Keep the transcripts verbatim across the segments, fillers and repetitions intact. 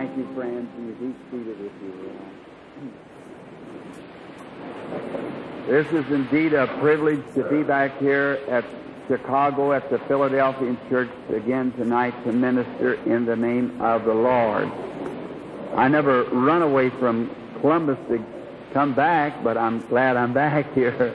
Thank you, friends, and you be seated if you will. This is indeed a privilege to be back here at Chicago at the Philadelphian Church again tonight to minister in the name of the Lord. I never run away from Columbus to come back, but I'm glad I'm back here.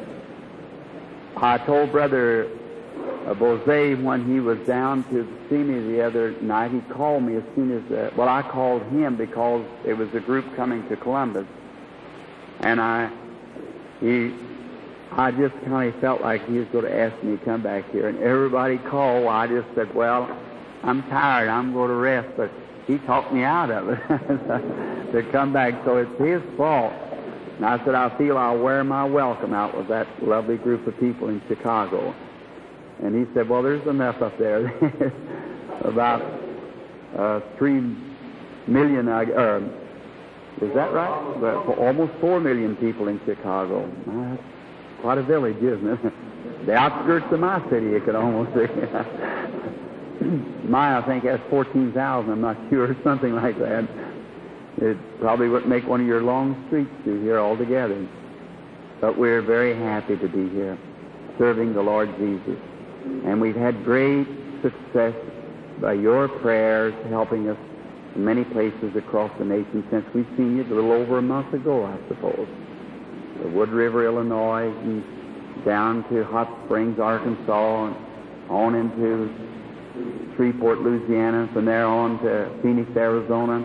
I told Brother uh, Bose when he was down to see me the other night, he called me as soon as, uh, well, I called him because it was a group coming to Columbus. And I, he, I just kind of felt like he was going to ask me to come back here. And everybody called. I just said, well, I'm tired. I'm going to rest. But he talked me out of it to come back. So it's his fault. And I said, I feel I'll wear my welcome out with that lovely group of people in Chicago. And he said, well, there's enough up there. About uh, three million, uh, is that right? Well, almost four million people in Chicago. Uh, quite a village, isn't it? The outskirts of my city, you could almost say. Mine, I think, has fourteen thousand, I'm not sure, something like that. It probably wouldn't make one of your long streets through here altogether. But we're very happy to be here, serving the Lord Jesus. And we've had great success by your prayers, helping us in many places across the nation since we've seen you a little over a month ago, I suppose. The Wood River, Illinois, and down to Hot Springs, Arkansas, and on into Shreveport, Louisiana, and from there on to Phoenix, Arizona.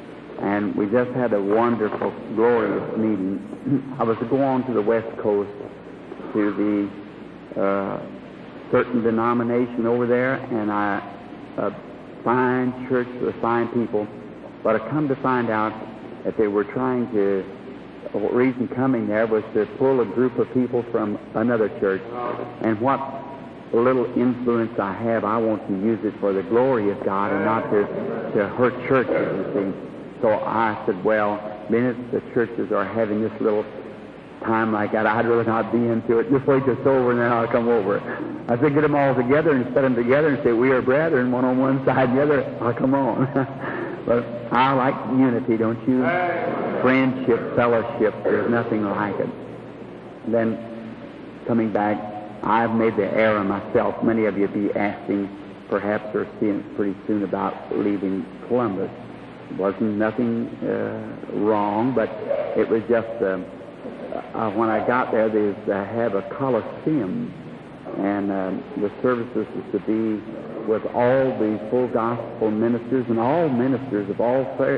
And we just had a wonderful, glorious meeting. I was to go on to the West Coast to the uh, certain denomination over there, and I, a fine church with fine people, but I come to find out that they were trying to, the reason coming there was to pull a group of people from another church. And what little influence I have, I want to use it for the glory of God and not to, to hurt churches, you see. So I said, well, minutes the churches are having this little time like that, I'd rather not be into it. Just wait till it's over and then I'll come over. I said, get them all together and set them together and say, we are brethren, one on one side and the other. I'll come on. But I like unity, don't you? Friendship, fellowship, there's nothing like it. And then, coming back, I've made the error myself. Many of you be asking, perhaps, or seeing pretty soon about leaving Columbus. It wasn't nothing uh, wrong, but it was just, uh, uh, when I got there, they uh, have a coliseum, and uh, the services is to be with all the full gospel ministers and all ministers of all fa-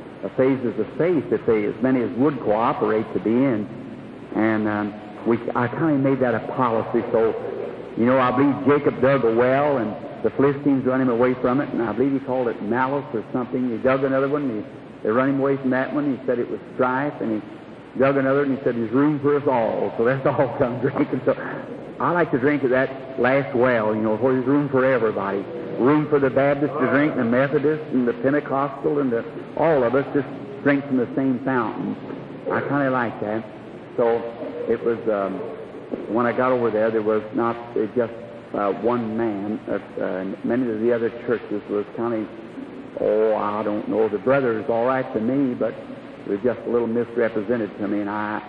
phases of faith, if they, as many as would cooperate to be in. And um, we, I kind of made that a policy. So, you know, I believe Jacob dug a well, and the Philistines run him away from it, and I believe he called it malice or something. He dug another one, and he, they run him away from that one. He said it was strife, and he dug another, and he said there's room for us all. So let's all come drinking. So I like to drink at that last well, you know, where there's room for everybody. Room for the Baptist to drink, and the Methodist, and the Pentecostal, and the, all of us just drink from the same fountain. I kind of like that. So it was, um, when I got over there, there was not uh, just uh, one man. Uh, uh, many of the other churches was kind of, oh, I don't know, the brother is all right to me, but it was just a little misrepresented to me, and I,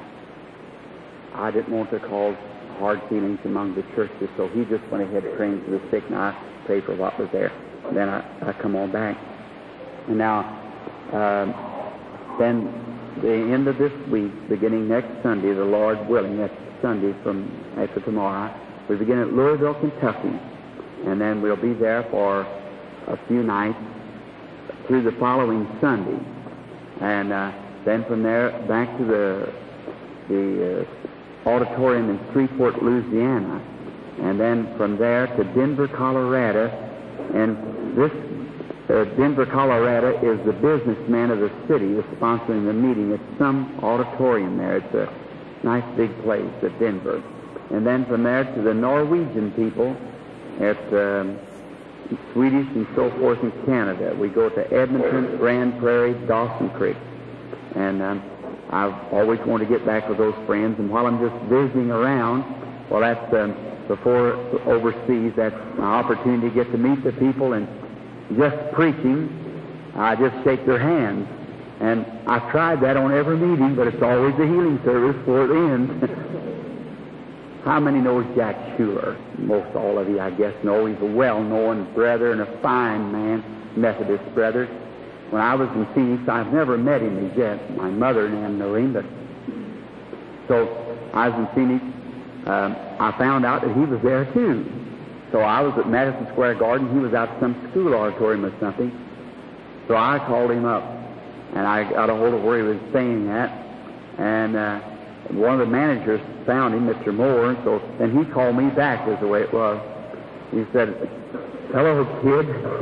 I didn't want to cause hard feelings among the churches, so he just went ahead praying for the sick, and I prayed for what was there. And then I, I come on back. And now, uh, then the end of this week, beginning next Sunday, the Lord willing, that's Sunday from after tomorrow, we begin at Louisville, Kentucky, and then we'll be there for a few nights through the following Sunday. And uh, then from there back to the, the uh, auditorium in Shreveport, Louisiana, and then from there to Denver, Colorado. And this uh, Denver, Colorado is the businessman of the city who's sponsoring the meeting. It's some auditorium there. It's a nice big place at Denver. And then from there to the Norwegian people at um, Swedish and so forth in Canada. We go to Edmonton, Grand Prairie, Dawson Creek. And um, I've always wanted to get back with those friends, and while I'm just visiting around, well, that's um, before overseas, that's my opportunity to get to meet the people, and just preaching I just shake their hands. And I've tried that on every meeting, but it's always a healing service before it ends. How many knows Jack Schuler? Most all of you, I guess, know. He's a well-known brother and a fine man, Methodist brother. When I was in Phoenix, I've never met him as yet. My mother and them know him, but so I was in Phoenix. Um, I found out that he was there too. So I was at Madison Square Garden. He was out at some school auditorium or something. So I called him up, and I got a hold of where he was staying at, and uh, one of the managers found him, Mister Moore, and so then he called me back, is the way it was. He said, "Hello, kid."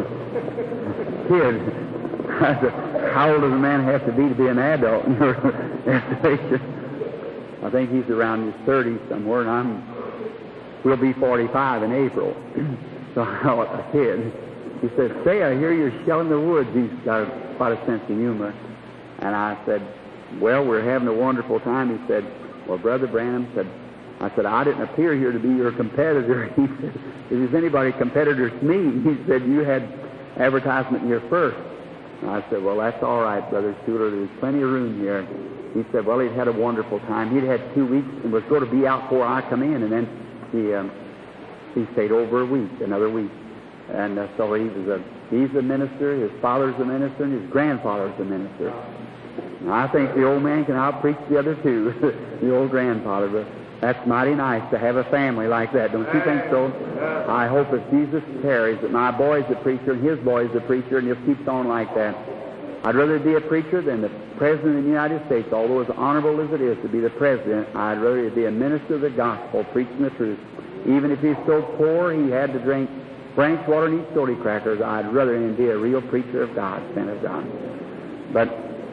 Kid. I said, "How old does a man have to be to be an adult in your estimation?" I think he's around his thirties somewhere, and I'm, we'll be forty-five in April. So I was a kid. He said, "Say, I hear you're shelling the woods." He's got quite a sense of humor. And I said, "Well, we're having a wonderful time." He said, "Well, Brother Branham," said, I said, "I didn't appear here to be your competitor." He said, "If there's anybody competitor to me," he said, "you had advertisement here first." And I said, "Well, that's all right, Brother Schuler. There's plenty of room here." He said, "Well, he'd had a wonderful time. He'd had two weeks and was going to be out before I come in." And then he um, he stayed over a week, another week. And uh, so he was a, he's a minister, his father's a minister, and his grandfather's a minister. And I think the old man can out-preach the other two, the old grandfather. But that's mighty nice to have a family like that. Don't you think so? I hope if Jesus tarries that my boy's a preacher and his boy's a preacher, and it keeps on like that. I'd rather be a preacher than the President of the United States, although as honorable as it is to be the President. I'd rather be a minister of the gospel, preaching the truth. Even if he's so poor he had to drink branch water and eat soda crackers, I'd rather him be a real preacher of God, man of God. But,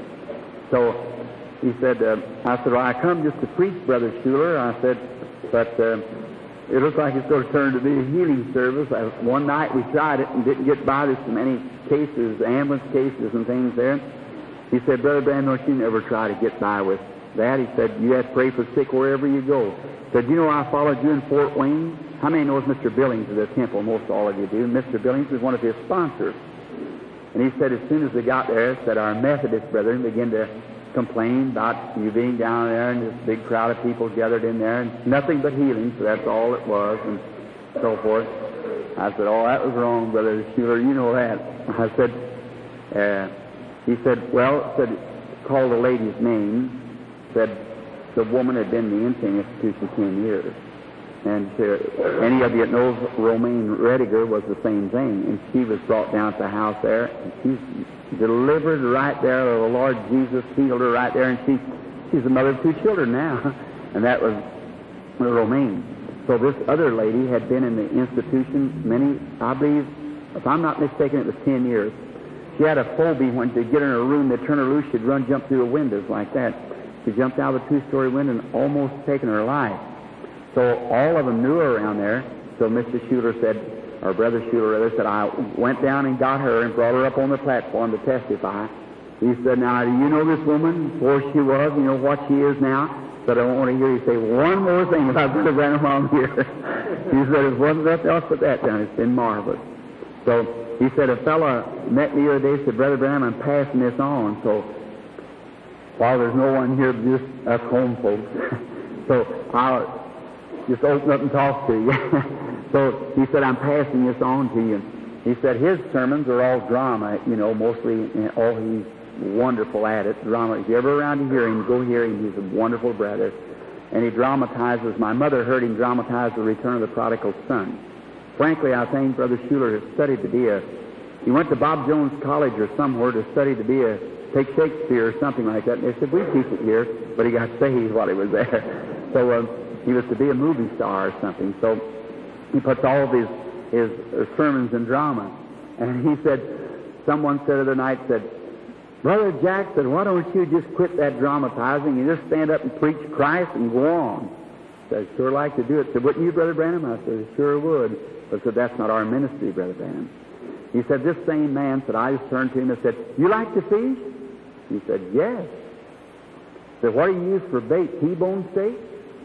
so, he said, uh, I said, "Well, I come just to preach, Brother Schuler." I said, "But uh, it looks like it's going to turn to be a healing service." I, one night we tried it and didn't get by. There's so many cases, ambulance cases and things there. He said, "Brother Branham, don't you never try to get by with that." He said, "You have to pray for sick wherever you go." He said, "You know, I followed you in Fort Wayne." How many knows Mister Billings of the temple? Most all of you do. Mister Billings is one of his sponsors. And he said as soon as they got there, said our Methodist brethren began to complain about you being down there and this big crowd of people gathered in there, and nothing but healing, so that's all it was, and so forth. I said, "Oh, that was wrong, Brother Schuler, you know that." I said, uh, he said, well, said, called the lady's name, said the woman had been in the insane institution ten years. And uh, any of you that knows Romaine Rediger was the same thing. And she was brought down to the house there, and she's delivered right there. The Lord Jesus healed her right there, and she she's the mother of two children now. And that was Romaine. So this other lady had been in the institution many, I believe, if I'm not mistaken, it was ten years. She had a phobia when they'd get in her room, they'd turn her loose, she'd run, jump through the windows like that. She jumped out of a two-story window and almost taken her life. So all of them knew her around there. So Mister Schuler said, or Brother Schuler rather, said, I went down and got her and brought her up on the platform to testify. He said, "Now, do you know this woman, before she was, you know what she is now?" But I don't want to hear you say one more thing about Brother Branham on here. He said, "It wasn't nothing else but that done. It's been marvelous." So he said, a fellow met me the other day, said, "Brother Branham, I'm passing this on." So while there's no one here but just us home folks, so I'll just open up and talk to you. So he said, "I'm passing this on to you." He said his sermons are all drama, you know, mostly. Oh, he's wonderful at it, drama. If you're ever around to hear him, go hear him. He's a wonderful brother. And he dramatizes. My mother heard him dramatize the return of the prodigal son. Frankly, I think Brother Schuler has studied to be a, he went to Bob Jones College or somewhere to study to be a, take Shakespeare or something like that. And they said, "We teach it here," but he got saved while he was there. So uh, he was to be a movie star or something. So he puts all of his, his uh, sermons in drama. And he said, someone said the other night, said, "Brother Jack," said, "why don't you just quit that dramatizing and just stand up and preach Christ and go on?" I said, "I'd sure like to do it." Said, "Wouldn't you, Brother Branham?" I said, "I sure would." But I said, "That's not our ministry, Brother Branham." He said, this same man said, I just turned to him and said, "You like to fish?" He said, "Yes." I said, "What do you use for bait, T-bone steak?"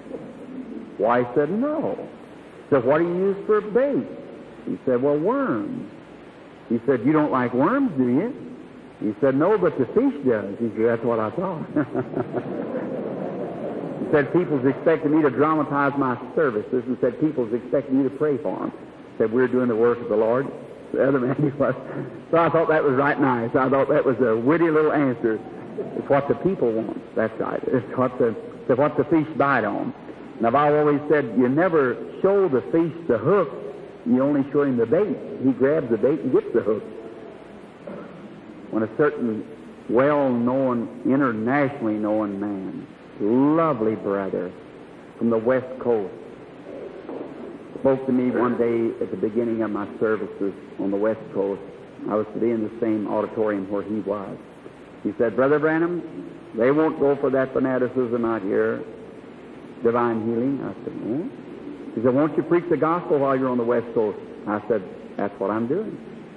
Why, he said, "No." I said, "What do you use for bait?" He said, "Well, worms." He said, "You don't like worms, do you?" He said, no, but the feast does. He said, that's what I thought. He said, people's expecting me to dramatize my services, and said, people's expecting me to pray for them. He said, we're doing the work of the Lord. The other man, he was. So I thought that was right nice. I thought that was a witty little answer. It's what the people want. That's right. It's what the, it's what the feast bite on. And I've always said, you never show the feast the hook. You only show him the bait. He grabs the bait and gets the hook. When a certain well-known, internationally known man, lovely brother from the West Coast, spoke to me one day at the beginning of my services on the West Coast. I was to be in the same auditorium where he was. He said, Brother Branham, they won't go for that fanaticism out here, divine healing. I said, no. He said, won't you preach the gospel while you're on the West Coast? I said, that's what I'm doing.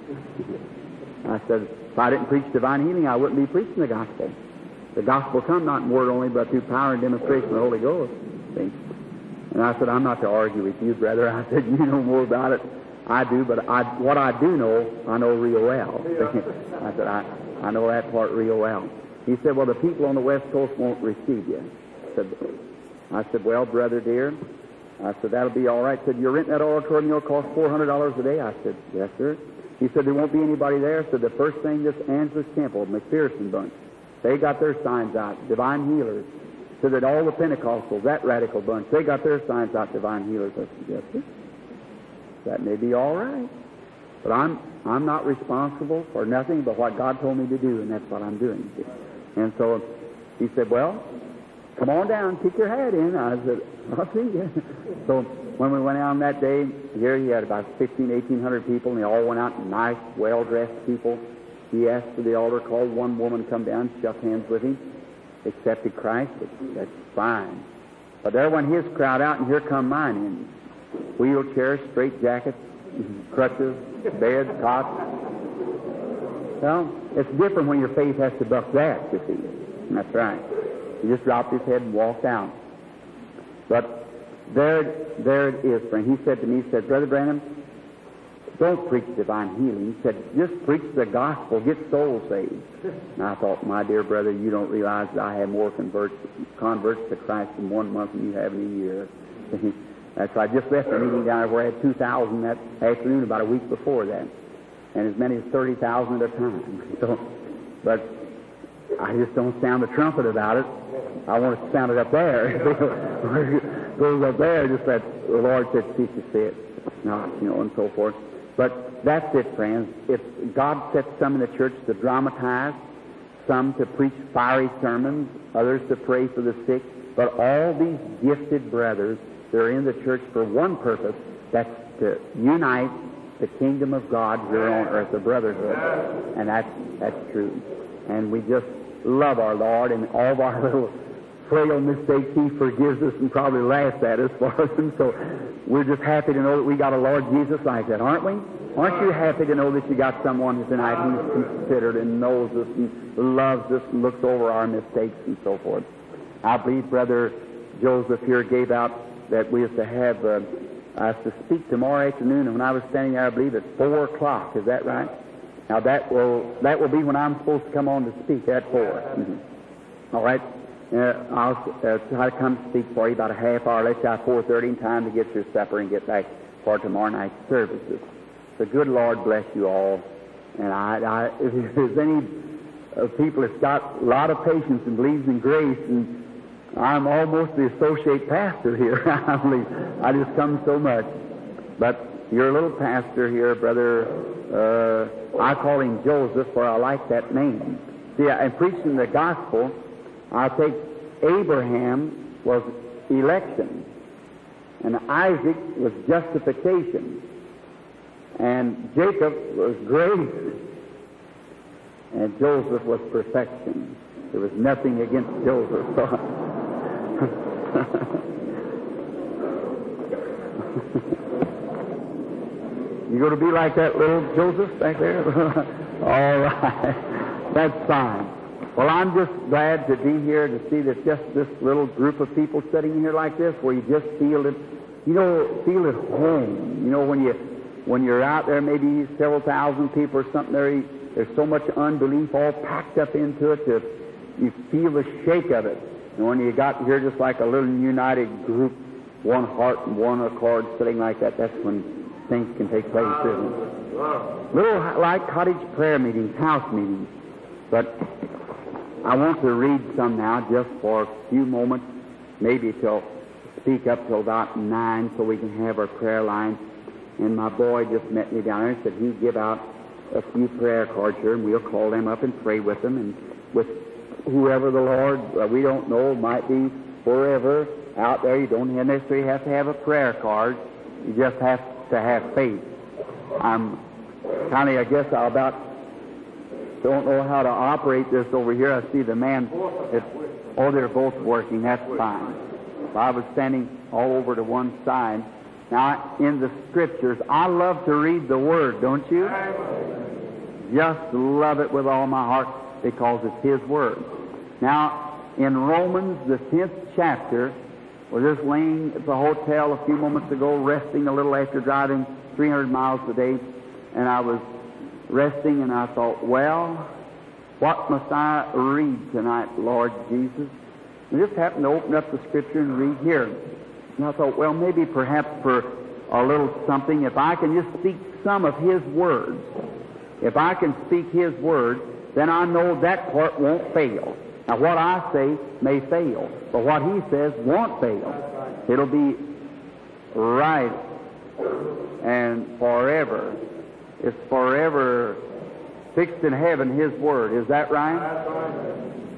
I said, if I didn't preach divine healing, I wouldn't be preaching the gospel. The gospel come not in word only, but through power and demonstration of the Holy Ghost. See? And I said, I'm not to argue with you, brother. I said, you know more about it. I do, but I, what I do know, I know real well. I said, I, I know that part real well. He said, well, the people on the West Coast won't receive you. I said, I said, well, brother dear, I said, that'll be all right. He said, you're renting that auditorium, you'll cost four hundred dollars a day? I said, yes, sir. He said, there won't be anybody there. So the first thing, this Angelus Temple, McPherson bunch, they got their signs out, divine healers. So that all the Pentecostals, that radical bunch, they got their signs out, divine healers. I said, yes, sir. That may be all right. But I'm I'm not responsible for nothing but what God told me to do, and that's what I'm doing. And so he said, well, come on down, kick your hat in. I said, I'll see you. So when we went out that day, here he had about fifteen, eighteen hundred people, and they all went out, nice, well-dressed people. He asked for the altar call. One woman come down, shook hands with him, accepted Christ. That's fine. But there went his crowd out, and here come mine in. Wheelchairs, straight jackets, crutches, beds, cots. Well, it's different when your faith has to buck that, you see. That's right. He just dropped his head and walked out. But there, there it is, friend. He said to me, he said, Brother Branham, don't preach divine healing. He said, just preach the gospel, get souls saved. And I thought, my dear brother, you don't realize that I have more converts, converts to Christ in one month than you have in a year. That's why I just left a meeting down there where I had two thousand that afternoon about a week before that, and as many as thirty thousand at a time. So, but I just don't sound the trumpet about it. I want to sound it up there. It goes up there, just that the Lord said, cease to say it, not, you know, and so forth. But that's it, friends. If God sets some in the church to dramatize, some to preach fiery sermons, others to pray for the sick, but all these gifted brothers, they're in the church for one purpose, that's to unite the kingdom of God here on earth, the brotherhood. And that's, that's true. And we just love our Lord, and all of our little frail mistakes He forgives us and probably laughs at us for us. And so we're just happy to know that we got a Lord Jesus like that, aren't we? Aren't you happy to know that you got someone tonight who's considered and knows us and loves us and looks over our mistakes and so forth? I believe Brother Joseph here gave out that we have to have uh, us to speak tomorrow afternoon, and when I was standing there, I believe at four o'clock. Is that right? Now that will that will be when I'm supposed to come on to speak at four. Mm-hmm. All right. Uh, I'll uh, try to come speak for you about a half hour. Let's have four thirty in time to get your supper and get back for tomorrow night's services. The good Lord bless you all. And I, I if there's any uh, people that's got a lot of patience and believes in grace, and I'm almost the associate pastor here. I just come so much. But your little pastor here, Brother, uh, I call him Joseph, for I like that name. See, in preaching the gospel, I take Abraham was election, and Isaac was justification, and Jacob was grace, and Joseph was perfection. There was nothing against Joseph. So you going to be like that little Joseph back there? All right. That's fine. Well, I'm just glad to be here to see that just this little group of people sitting here like this, where you just feel it, you know, feel at home. You know, when you when you're out there, maybe several thousand people or something, there, there's so much unbelief all packed up into it that you feel the shake of it. And when you got here just like a little united group, one heart and one accord sitting like that, that's when things can take place, isn't it? Little like cottage prayer meetings, house meetings. But I want to read some now just for a few moments, maybe till speak up till about nine so we can have our prayer line. And my boy just met me down there and said he'd give out a few prayer cards here, and we'll call them up and pray with them. And with whoever the Lord, uh, we don't know, might be forever out there. You don't necessarily have to have a prayer card. You just have to have faith. I'm kind of, I guess, I about don't know how to operate this over here. I see the man, if, oh, they're both working. That's fine. If I was standing all over to one side. Now, in the Scriptures, I love to read the Word, don't you? Just love it with all my heart because it's His Word. Now, in Romans, the tenth chapter, we're just laying at the hotel a few moments ago, resting a little after driving three hundred miles a day, and I was resting, and I thought, well, what must I read tonight, Lord Jesus? I just happened to open up the Scripture and read here. And I thought, well, maybe perhaps for a little something, if I can just speak some of His words, if I can speak His word, then I know that part won't fail. Now, what I say may fail, but what He says won't fail. It'll be right and forever. It's forever fixed in heaven, His word. Is that right?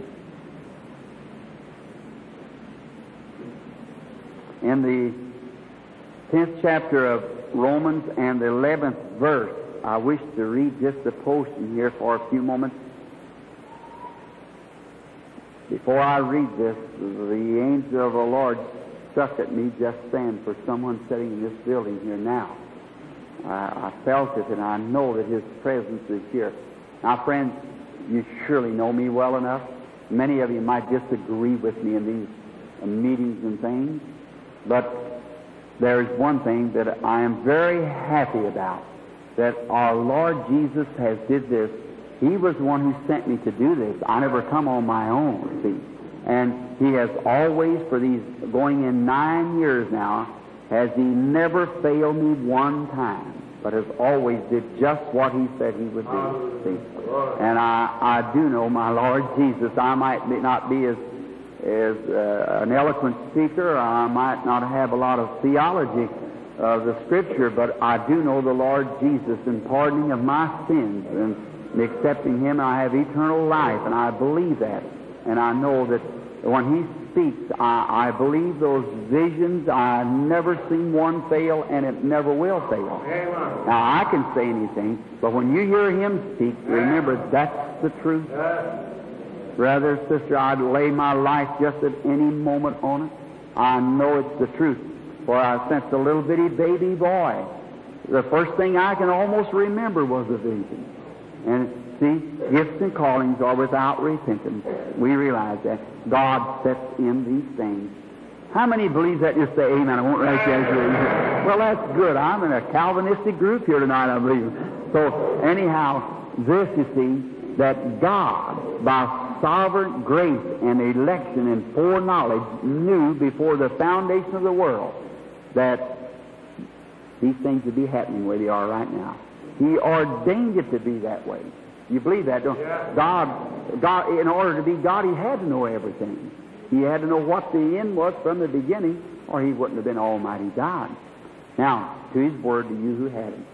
In the tenth chapter of Romans and the eleventh verse, I wish to read just a portion here for a few moments. Before I read this, the angel of the Lord struck at me just then for someone sitting in this building here now. I, I felt it, and I know that His presence is here. Now, friends, you surely know me well enough. Many of you might disagree with me in these uh, meetings and things, but there is one thing that I am very happy about, that our Lord Jesus has did this. He was the one who sent me to do this. I never come on my own, see. And He has always, for these going in nine years now, has He never failed me one time, but has always did just what He said He would do, see. And I, I do know my Lord Jesus. I might be, not be as, as uh, an eloquent speaker, I might not have a lot of theology of the Scripture, but I do know the Lord Jesus in pardoning of my sins, and accepting Him, I have eternal life, and I believe that. And I know that when He speaks, I, I believe those visions. I've never seen one fail, and it never will fail. Amen. Now, I can say anything, but when you hear Him speak, remember that's the truth. Brother, sister, I'd lay my life just at any moment on it. I know it's the truth, for I since a little bitty baby boy, the first thing I can almost remember was a vision. And see, gifts and callings are without repentance. We realize that. God sets in these things. How many believe that? Just say amen. I won't write you as well, that's good. I'm in a Calvinistic group here tonight, I believe. So, anyhow, this, you see, that God, by sovereign grace and election and foreknowledge, knew before the foundation of the world that these things would be happening where they are right now. He ordained it to be that way. You believe that, don't you? Yeah. God, God, in order to be God, He had to know everything. He had to know what the end was from the beginning, or He wouldn't have been Almighty God. Now, to His word to you who had it.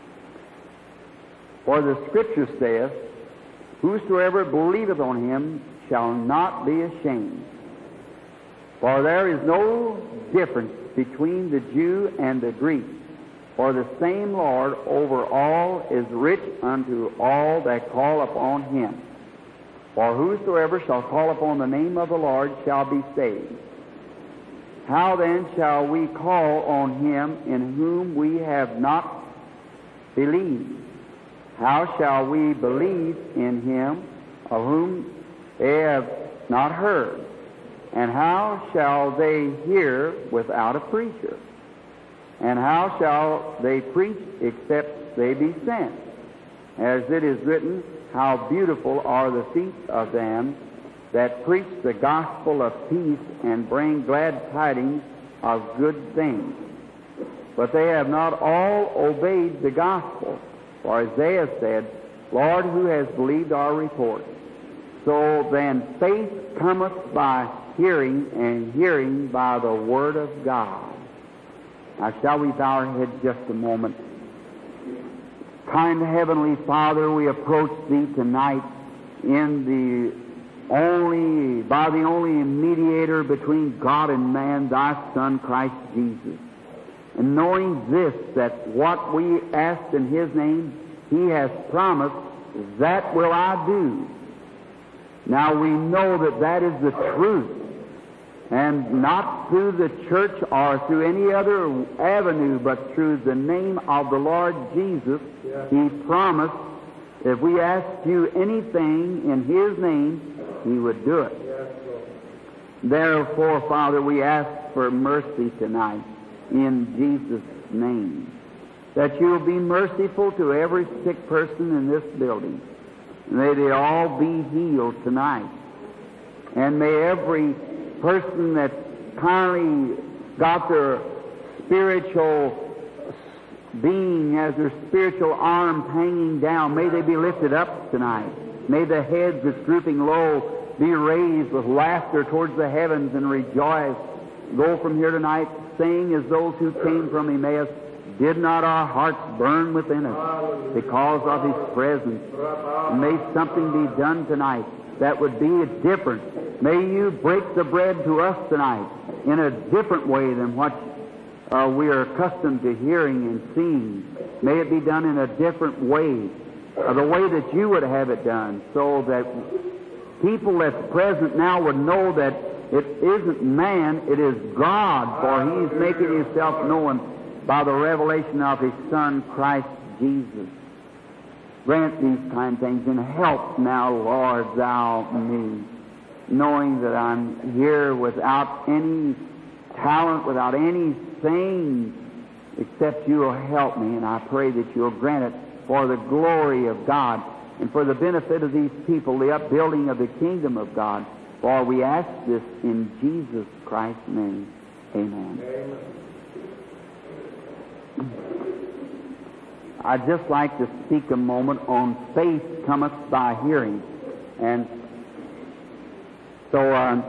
For the Scripture saith, whosoever believeth on Him shall not be ashamed. For there is no difference between the Jew and the Greek. For the same Lord over all is rich unto all that call upon Him. For whosoever shall call upon the name of the Lord shall be saved. How then shall we call on Him in whom we have not believed? How shall we believe in Him of whom they have not heard? And how shall they hear without a preacher? And how shall they preach except they be sent? As it is written, how beautiful are the feet of them that preach the gospel of peace and bring glad tidings of good things. But they have not all obeyed the gospel. For Isaiah said, Lord, who has believed our report? So then faith cometh by hearing, and hearing by the word of God. Now shall we bow our heads just a moment? Kind Heavenly Father, we approach Thee tonight in the only, by the only mediator between God and man, Thy Son, Christ Jesus. And knowing this, that what we ask in His name, He has promised, that will I do. Now we know that that is the truth, and not through the church or through any other avenue, but through the name of the Lord Jesus. Yeah. He promised if we asked You anything in His name, He would do it. Yes, therefore, Father, we ask for mercy tonight in Jesus' name, that You will be merciful to every sick person in this building. May they all be healed tonight. And may every person that's kindly got their spiritual being as their spiritual arms hanging down, may they be lifted up tonight. May the heads that's drooping low be raised with laughter towards the heavens and rejoice. Go from here tonight saying as those who came from Emmaus, did not our hearts burn within us because of His presence? And may something be done tonight that would be different. May You break the bread to us tonight in a different way than what uh, we are accustomed to hearing and seeing. May it be done in a different way, uh, the way that You would have it done, so that people that's present now would know that it isn't man, it is God, for He's making Himself known by the revelation of His Son, Christ Jesus. Grant these kind things, and help now, Lord, Thou me, knowing that I'm here without any talent, without anything, except You will help me, and I pray that You will grant it for the glory of God and for the benefit of these people, the upbuilding of the kingdom of God. For we ask this in Jesus Christ's name. Amen. Amen. I'd just like to speak a moment on faith cometh by hearing. And so uh,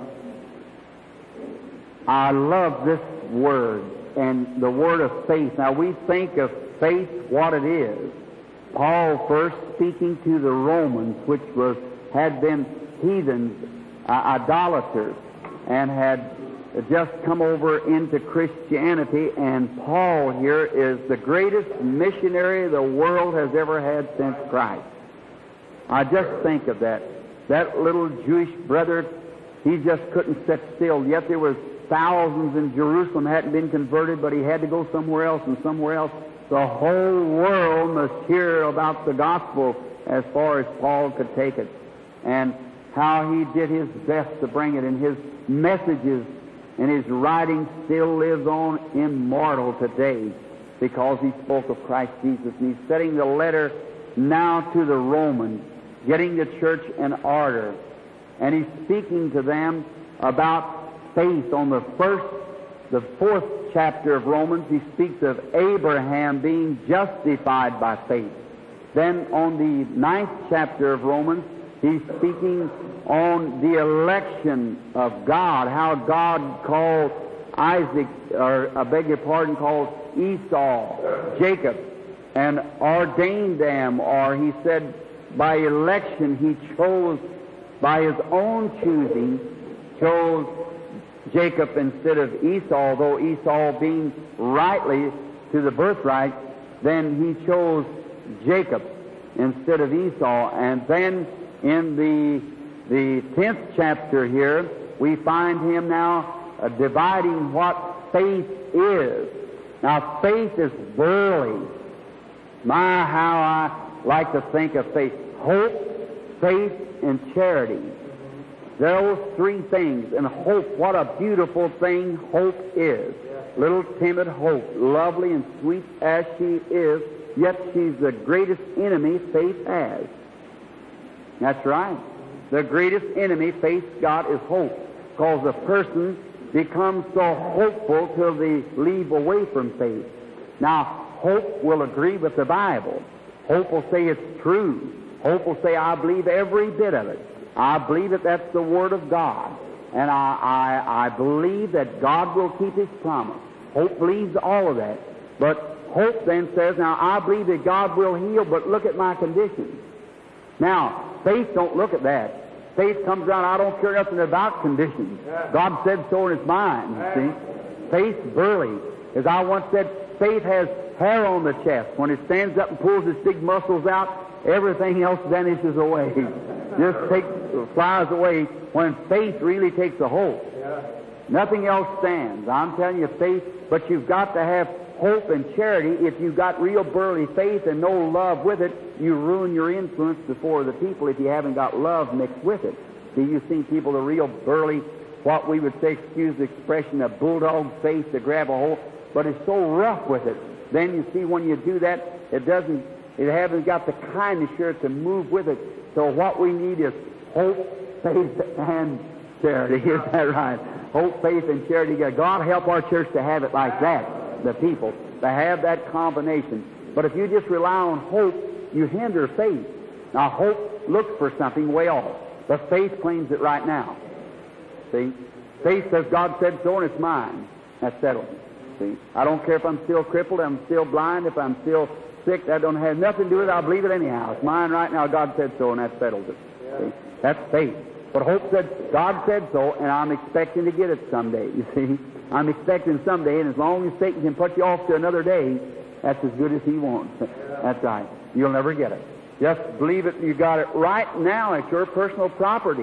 I love this word and the word of faith. Now we think of faith what it is. Paul first speaking to the Romans, which was had been heathens, uh, idolaters, and had just come over into Christianity, and Paul here is the greatest missionary the world has ever had since Christ. I just think of that. That little Jewish brother, he just couldn't sit still. Yet there was thousands in Jerusalem hadn't been converted, but he had to go somewhere else and somewhere else. The whole world must hear about the gospel as far as Paul could take it, and how he did his best to bring it, and his messages and his writing still lives on immortal today because he spoke of Christ Jesus. And he's setting the letter now to the Romans, getting the church in order. And he's speaking to them about faith. On the first, the fourth chapter of Romans, he speaks of Abraham being justified by faith. Then on the ninth chapter of Romans, he's speaking on the election of God, how God called Isaac, or I beg your pardon, called Esau, Jacob, and ordained them, or he said by election he chose, by his own choosing, chose Jacob instead of Esau, though Esau being rightly to the birthright, then he chose Jacob instead of Esau. And then in the the tenth chapter here, we find him now uh, dividing what faith is. Now, faith is burly. My, how I like to think of faith. Hope, faith, and charity. Those three things. And hope, what a beautiful thing hope is. little timid hope, lovely and sweet as she is, yet she's the greatest enemy faith has. That's right. The greatest enemy faith got is hope, because the person becomes so hopeful till they leave away from faith. Now, hope will agree with the Bible. Hope will say it's true. Hope will say, I believe every bit of it. I believe that that's the Word of God. And I, I, I believe that God will keep His promise. Hope believes all of that. But hope then says, now, I believe that God will heal, but look at my condition. Now, faith don't look at that. Faith comes around, I don't care nothing about conditions. God said so and it's mine, you see. Faith burly. As I once said, faith has hair on the chest. When it stands up and pulls its big muscles out, everything else vanishes away. Just takes, flies away when faith really takes a hold. Nothing else stands. I'm telling you, faith, but you've got to have hope and charity. If you've got real burly faith and no love with it, you ruin your influence before the people if you haven't got love mixed with it. See, you've seen people, the real burly, what we would say, excuse the expression, a bulldog faith to grab a hold, but it's so rough with it. Then you see when you do that, it doesn't, it hasn't got the kindness here to move with it. So what we need is hope, faith, and charity. Is that right? Hope, faith, and charity. God help our church to have it like that, the people, to have that combination. But if you just rely on hope, you hinder faith. Now, hope looks for something way off, but faith claims it right now. See? Faith says, God said so, and it's mine. That's settled. See? I don't care if I'm still crippled, I'm still blind, if I'm still sick, that don't have nothing to do with it. I'll believe it anyhow. It's mine right now. God said so, and that settles it. See? That's faith. But hope said, God said so, and I'm expecting to get it someday, you see. I'm expecting someday, and as long as Satan can put you off to another day, that's as good as he wants. That's right. You'll never get it. Just believe it. You got it right now. It's your personal property.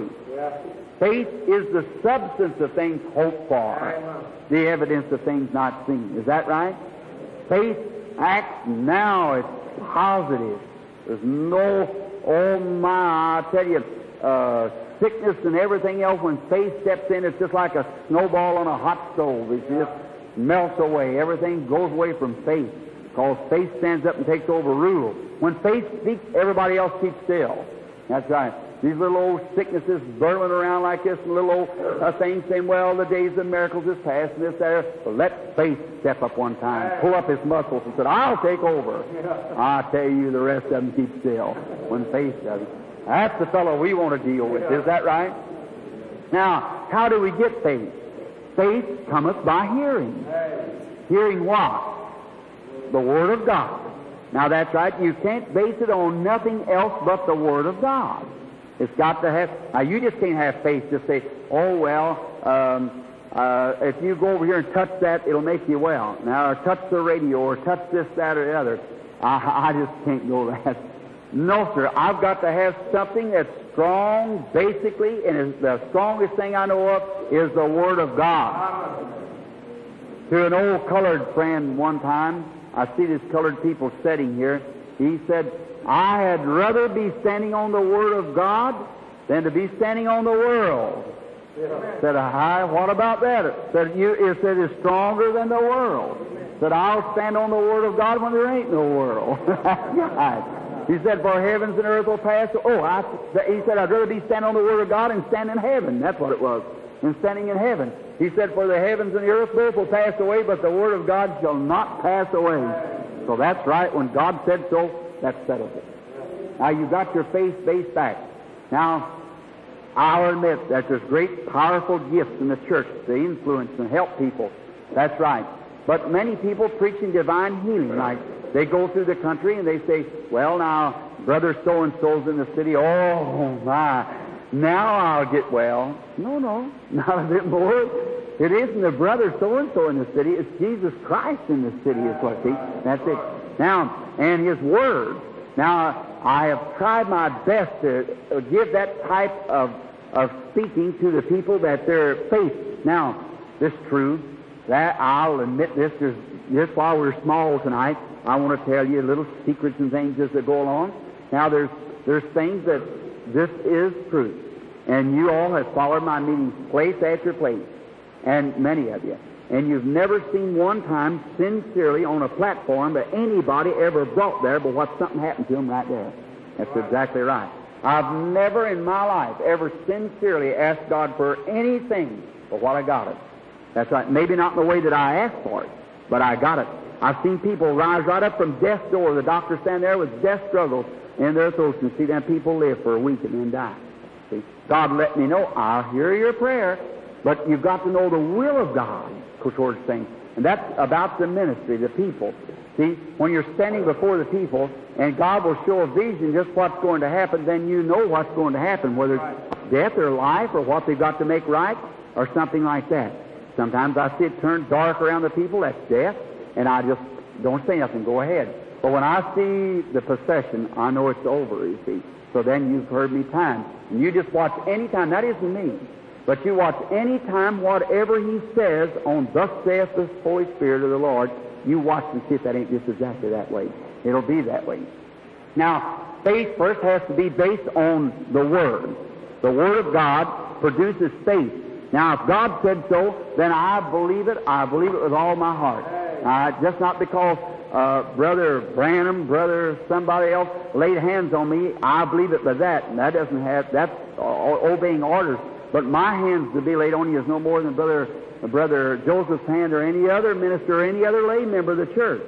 Faith is the substance of things hoped for, the evidence of things not seen. Is that right? Faith acts now. It's positive. There's no, oh my, I tell you, uh, sickness and everything else, when faith steps in, it's just like a snowball on a hot stove. It just melts away. Everything goes away from faith, because faith stands up and takes over rule. When faith speaks, everybody else keeps still. That's right. These little old sicknesses burling around like this, and little old uh, things saying, well, the days of miracles is past, and this, there. Well, let faith step up one time, pull up his muscles, and said, I'll take over. I tell you, the rest of them keep still when faith does it. That's the fellow we want to deal with. Is that right? Now, how do we get faith? Faith cometh by hearing. Hearing what? The Word of God. Now, that's right. You can't base it on nothing else but the Word of God. It's got to have... Now, you just can't have faith to say, oh, well, um, uh, if you go over here and touch that, it'll make you well. Now, or touch the radio, or touch this, that, or the other. I, I just can't go that. No, sir. I've got to have something that's strong, basically, and is the strongest thing I know of is the Word of God. To an old colored friend one time, I see these colored people sitting here. He said, I had rather be standing on the Word of God than to be standing on the world. Yeah. Said, hi, what about that? Said, you, it said, it's stronger than the world. Said, I'll stand on the Word of God when there ain't no world. Right. He said, for heavens and earth will pass. Oh, I, he said, I'd rather be standing on the Word of God and stand in heaven. That's what it was, and standing in heaven. He said, for the heavens and the earth both will pass away, but the Word of God shall not pass away. So that's right. When God said so, that settles it. Now, you've got your faith based back. Now, I'll admit that there's great, powerful gifts in the church to influence and help people. That's right. But many people preaching divine healing, like they go through the country and they say, well, now, brother so-and-so's in the city. Oh, my. Now I'll get well. No, no, not a bit more. It isn't the brother so-and-so in the city. It's Jesus Christ in the city is what see. That's it. Now, and His Word. Now, I have tried my best to give that type of, of speaking to the people that their faith. Now, this is true. That I'll admit this. There's, just while we're small tonight, I want to tell you little secrets and things as they go along. Now, there's there's things that this is truth. And you all have followed my meetings place after place, and many of you. and you've never seen one time sincerely on a platform that anybody ever brought there but what something happened to them right there. That's exactly right. I've never in my life ever sincerely asked God for anything but what I got it. That's right. Maybe not in the way that I asked for it, but I got it. I've seen people rise right up from death's door. The doctor stand there with death struggles in their throats and see them people live for a week and then die. See, God let me know, I'll hear your prayer, but you've got to know the will of God towards things. And that's about the ministry, the people. See, when you're standing before the people and God will show a vision just what's going to happen, then you know what's going to happen, whether it's death or life or what they've got to make right or something like that. Sometimes I see it turn dark around the people, that's death, and I just don't say nothing, go ahead. But when I see the procession, I know it's over, you see. So then you've heard me time. And you just watch any time, that isn't me, but you watch any time whatever He says on thus saith the Holy Spirit of the Lord, you watch and see if that ain't just exactly that way. It'll be that way. Now, faith first has to be based on the Word. The Word of God produces faith. Now, if God said so, then I believe it. I believe it with all my heart. Uh, just not because uh, Brother Branham, Brother somebody else laid hands on me, I believe it by that. And that doesn't have, that's uh, obeying orders. But my hands to be laid on you is no more than Brother Brother Joseph's hand or any other minister or any other lay member of the church.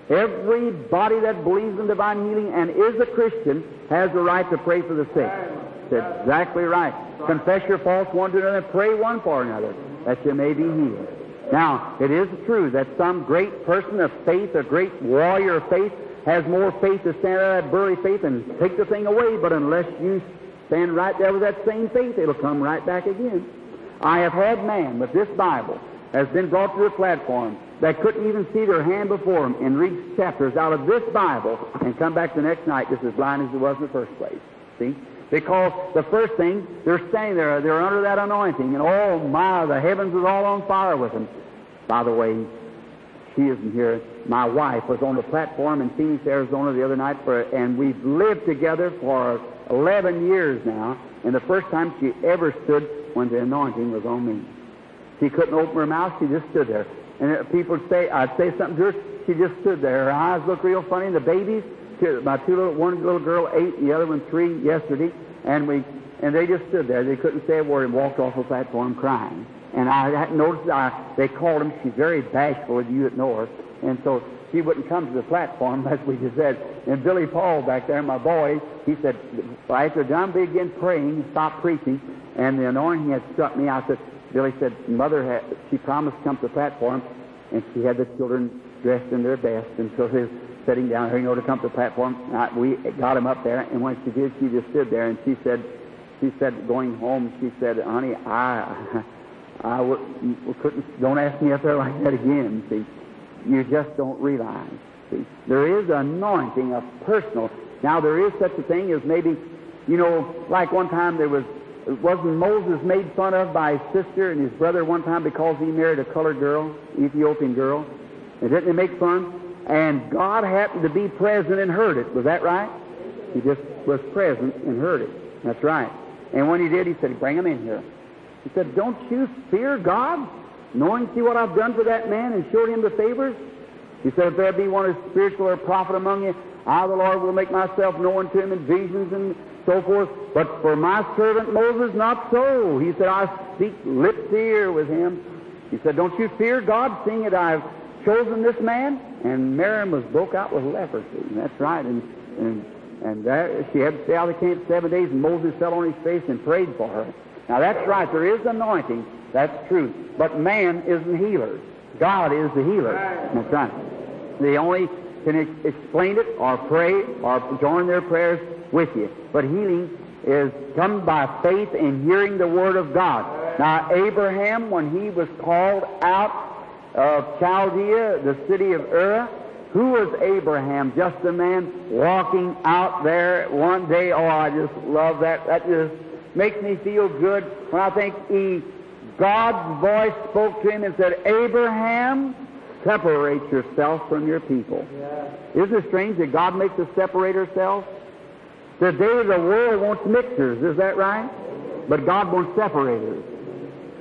Everybody that believes in divine healing and is a Christian has the right to pray for the sick. That's exactly right. Confess your faults one to another and pray one for another, that you may be healed. Now, it is true that some great person of faith, a great warrior of faith, has more faith to stand out of that burly faith and take the thing away, but unless you stand right there with that same faith, it'll come right back again. I have had man with this Bible has been brought to the platform that couldn't even see their hand before them and read chapters out of this Bible and come back the next night just as blind as it was in the first place. See? Because the first thing, they're standing there, they're under that anointing, and oh my, the heavens is all on fire with them. By the way, she isn't here. My wife was on the platform in Phoenix, Arizona the other night, for, and we've lived together for eleven years now, and the first time she ever stood when the anointing was on me. She couldn't open her mouth, she just stood there. And people would say, I'd say something to her, she just stood there. Her eyes looked real funny, and the babies, my two little, one little girl eight, and the other one three yesterday, and we, and they just stood there. They couldn't say a word and walked off the platform crying. And I hadn't noticed, I, they called him, she's very bashful, you that know her, and so she wouldn't come to the platform, as we just said. And Billy Paul back there, my boy, he said, after John began praying, he stopped preaching, and the anointing had struck me. I said, Billy said, Mother, had, she promised to come to the platform, and she had the children dressed in their best, and so they were sitting down here, you know, to come to the platform. I, we got him up there, and when she did, she just stood there, and she said, she said, going home, she said, honey, I, I w- couldn't, don't ask me up there like that again, see. You just don't realize, see. There is anointing, a personal. Now, there is such a thing as maybe, you know, like one time there was, wasn't Moses made fun of by his sister and his brother one time because he married a colored girl, Ethiopian girl? And didn't they make fun? And God happened to be present and heard it. Was that right? He just was present and heard it. That's right. And when he did, he said, bring him in here. He said, don't you fear God, knowing, see what I've done for that man and showed him the favors? He said, if there be one who's spiritual or prophet among you, I, the Lord, will make myself known to him in visions and so forth. But for my servant Moses, not so. He said, I speak lip to ear with him. He said, don't you fear God, seeing that I've chosen this man? And Miriam was broke out with leprosy. And that's right. And and and there, she had to stay out of the camp seven days, and Moses fell on his face and prayed for her. Now that's right. There is anointing. That's true. But man isn't healer. God is the healer. That's right. They only can ex- explain it or pray or join their prayers with you. But healing is come by faith in hearing the Word of God. Now, Abraham, when he was called out of Chaldea, the city of Ur, who was Abraham? Just a man walking out there one day. Oh, I just love that. That just makes me feel good when I think he, God's voice spoke to him and said, Abraham, separate yourself from your people. Yeah. Isn't it strange that God makes us separate ourselves? Today the world wants mixers, is that right? But God wants separators.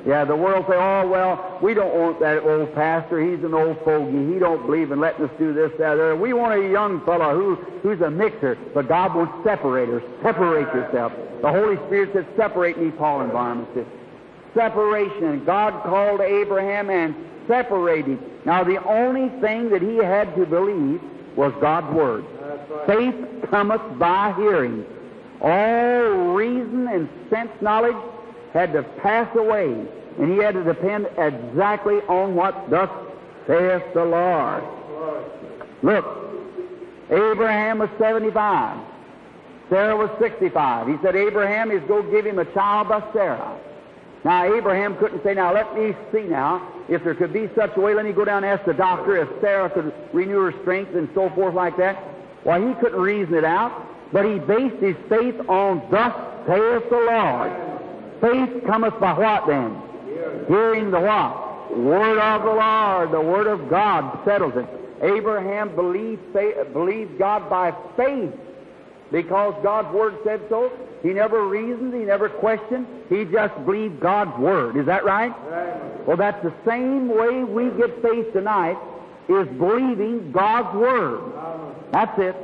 Yeah, the world say, oh, well, we don't want that old pastor. He's an old fogey. He don't believe in letting us do this, that, or we want a young fellow who, who's a mixer. But God wants separators. Separate yourself. The Holy Spirit says, separate me, Paul and Barnabas said. Separation. God called Abraham and separated. Now, the only thing that he had to believe was God's Word. Right. Faith cometh by hearing. All reason and sense knowledge had to pass away, and he had to depend exactly on what thus saith the Lord. Look, Abraham was seventy-five. Sarah was sixty-five. He said, Abraham is going to give him a child by Sarah. Now, Abraham couldn't say, now, let me see now, if there could be such a way, let me go down and ask the doctor if Sarah could renew her strength and so forth like that. Well, he couldn't reason it out, but he based his faith on thus saith the Lord. Faith cometh by what then? Hearing the what? Word of the Lord. The Word of God settles it. Abraham believed, faith, believed God by faith because God's Word said so. He never reasoned. He never questioned. He just believed God's Word. Is that right? Right. Well, that's the same way we get faith tonight, is believing God's Word. That's it.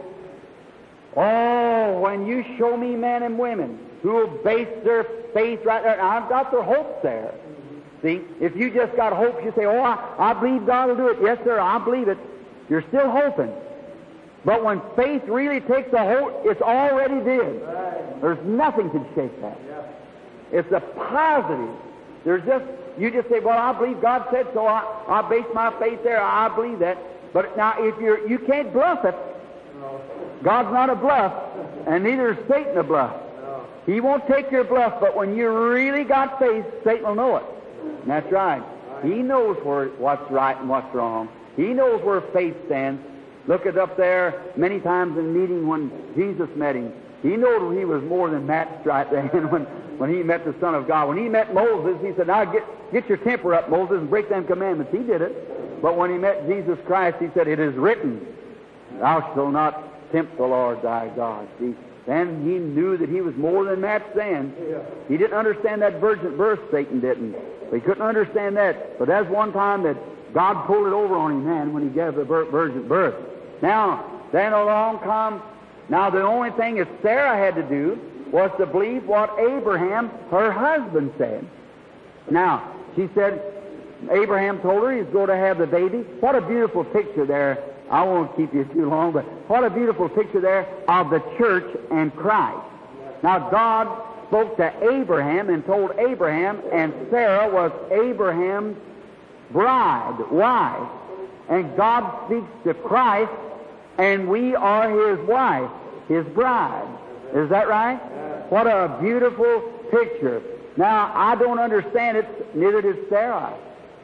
Oh, when you show me men and women who will base their faith right there, I've got their hopes there. See, if you just got hopes, you say, oh, I, I believe God will do it. Yes, sir, I believe it. You're still hoping. But when faith really takes a hold, it's already did. Right. There's nothing can shake that. Yeah. It's a positive. There's just, you just say, well, I believe God said so. I, I base my faith there. I believe that. But now, if you're, you can't bluff it. No. God's not a bluff, and neither is Satan a bluff. No. He won't take your bluff, but when you really got faith, Satan will know it. And that's right. right. He knows where, what's right and what's wrong. He knows where faith stands. Look it up there many times in meeting when Jesus met him. He knew he was more than matched right then when, when he met the Son of God. When he met Moses, he said, now get, get your temper up, Moses, and break them commandments. He did it. But when he met Jesus Christ, he said, it is written, thou shalt not tempt the Lord thy God. See, then he knew that he was more than matched then. He didn't understand that virgin birth, Satan didn't. He couldn't understand that. But that's one time that God pulled it over on him, man, when he gave the virgin birth. Now, then along come, now the only thing that Sarah had to do was to believe what Abraham, her husband, said. Now, she said, Abraham told her he's going to have the baby. What a beautiful picture there. I won't keep you too long, but what a beautiful picture there of the church and Christ. Now, God spoke to Abraham and told Abraham, and Sarah was Abraham's bride, wife. And God speaks to Christ, and we are His wife, His bride. Is that right? What a beautiful picture. Now, I don't understand it, neither did Sarah.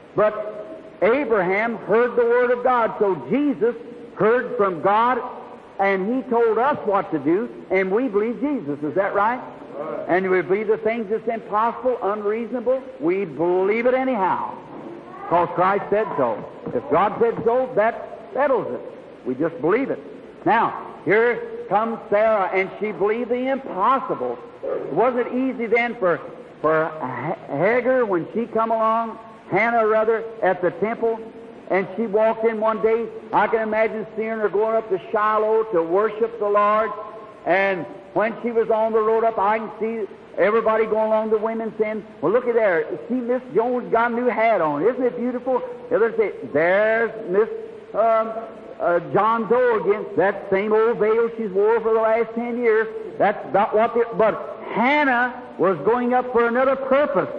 But Abraham heard the Word of God, so Jesus heard from God, and He told us what to do, and we believe Jesus. Is that right? Right. And we believe the things that's impossible, unreasonable. We believe it anyhow, because Christ said so. If God said so, that settles it. We just believe it. Now, here comes Sarah, and she believed the impossible. Was it easy then for, for Hagar when she come along, Hannah rather, at the temple, and she walked in one day? I can imagine seeing her going up to Shiloh to worship the Lord, and when she was on the road up, I can see everybody going along, the women saying, well, look at there. See, Miss Jones got a new hat on. Isn't it beautiful? The others say, there's Miss um, uh, John Doe again. That same old veil she's wore for the last ten years. That's about what they... But Hannah was going up for another purpose.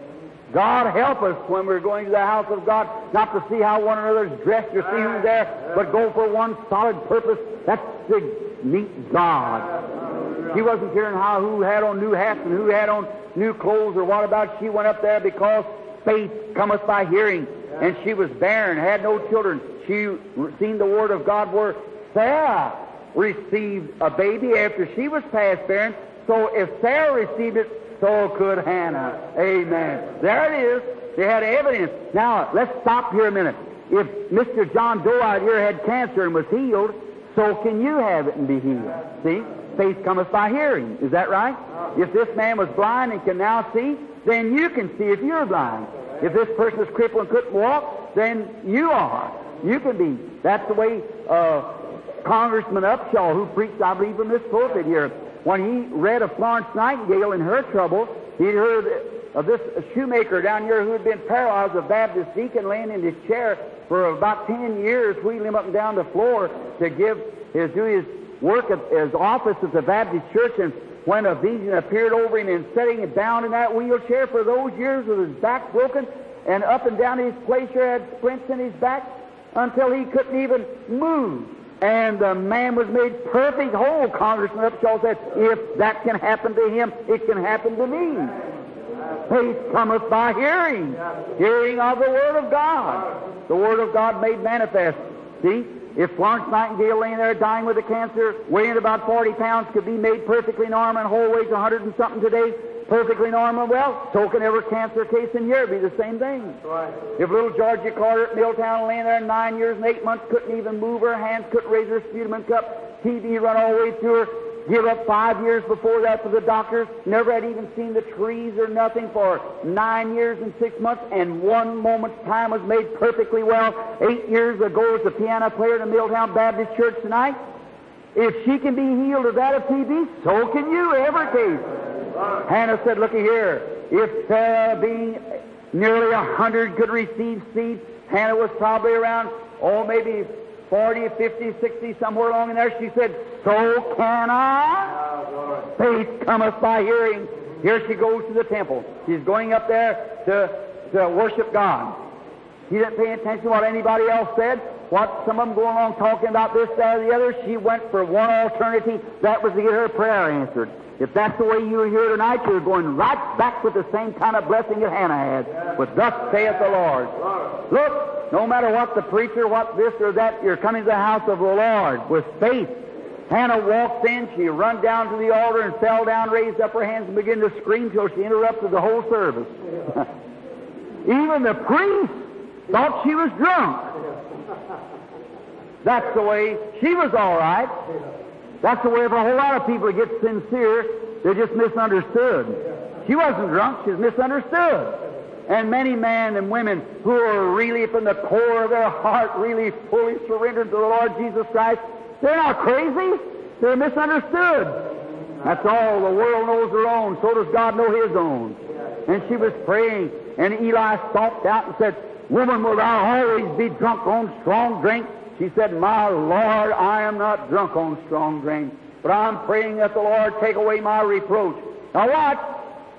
God help us when we're going to the house of God, not to see how one another's dressed or see who's there, but go for one solid purpose. That's to meet God. She wasn't caring how who had on new hats and who had on new clothes or what about. She went up there because faith cometh by hearing, and she was barren, had no children. She seen the Word of God where Sarah received a baby after she was past barren. So if Sarah received it, so could Hannah. Amen. There it is. They had evidence. Now, let's stop here a minute. If Mister John Doe out here had cancer and was healed, so can you have it and be healed. See? Faith cometh by hearing. Is that right? If this man was blind and can now see, then you can see if you're blind. If this person is crippled and couldn't walk, then you are. You can be. That's the way uh, Congressman Upshaw, who preached, I believe, from this pulpit here, when he read of Florence Nightingale and her trouble, he'd heard of this shoemaker down here who had been paralyzed, a Baptist deacon, laying in his chair for about ten years, wheeling him up and down the floor to give his, do his work at his office at the Baptist church. And when a vision appeared over him and setting him down in that wheelchair for those years with his back broken and up and down his placer had splints in his back until he couldn't even move. And the man was made perfect whole. Congressman Upshaw said, if that can happen to him, it can happen to me. Faith cometh by hearing, hearing of the Word of God. The Word of God made manifest. See? If Florence Nightingale laying there dying with a cancer, weighing about forty pounds, could be made perfectly normal and whole, weighs a hundred and something today, perfectly normal, well, so can every cancer case in here be the same thing. Right. If little Georgia Carter at Milltown laying there nine years and eight months, couldn't even move her hands, couldn't raise her sputum cup, T B run all the way through her, give up five years before that for the doctors, never had even seen the trees or nothing for nine years and six months, and one moment's time was made perfectly well. Eight years ago as a piano player in the Milltown Baptist Church tonight. If she can be healed of that of T B, so can you, every case. Hannah said, looky here, if Sarah being nearly a hundred could receive seed, Hannah was probably around, oh, maybe forty, fifty, sixty, somewhere along in there. She said, so can I? Faith cometh by hearing. Here she goes to the temple. She's going up there to, to worship God. She didn't pay attention to what anybody else said, what some of them going along talking about this, that, or the other. She went for one alternative. That was to get her prayer answered. If that's the way you're here tonight, you're going right back with the same kind of blessing that Hannah had. With thus saith the Lord. Look, no matter what the preacher, what this or that, you're coming to the house of the Lord with faith. Hannah walked in, she run down to the altar and fell down, raised up her hands and began to scream till she interrupted the whole service. Even the priest thought she was drunk. That's the way she was all right. That's the way for a whole lot of people to get sincere. They're just misunderstood. She wasn't drunk, she's misunderstood. And many men and women who are really from the core of their heart, really fully surrendered to the Lord Jesus Christ, they're not crazy. They're misunderstood. That's all. The world knows their own. So does God know His own. And she was praying, and Eli stalked out and said, woman, will thou always be drunk on strong drink? She said, my Lord, I am not drunk on strong drink, but I'm praying that the Lord take away my reproach. Now watch.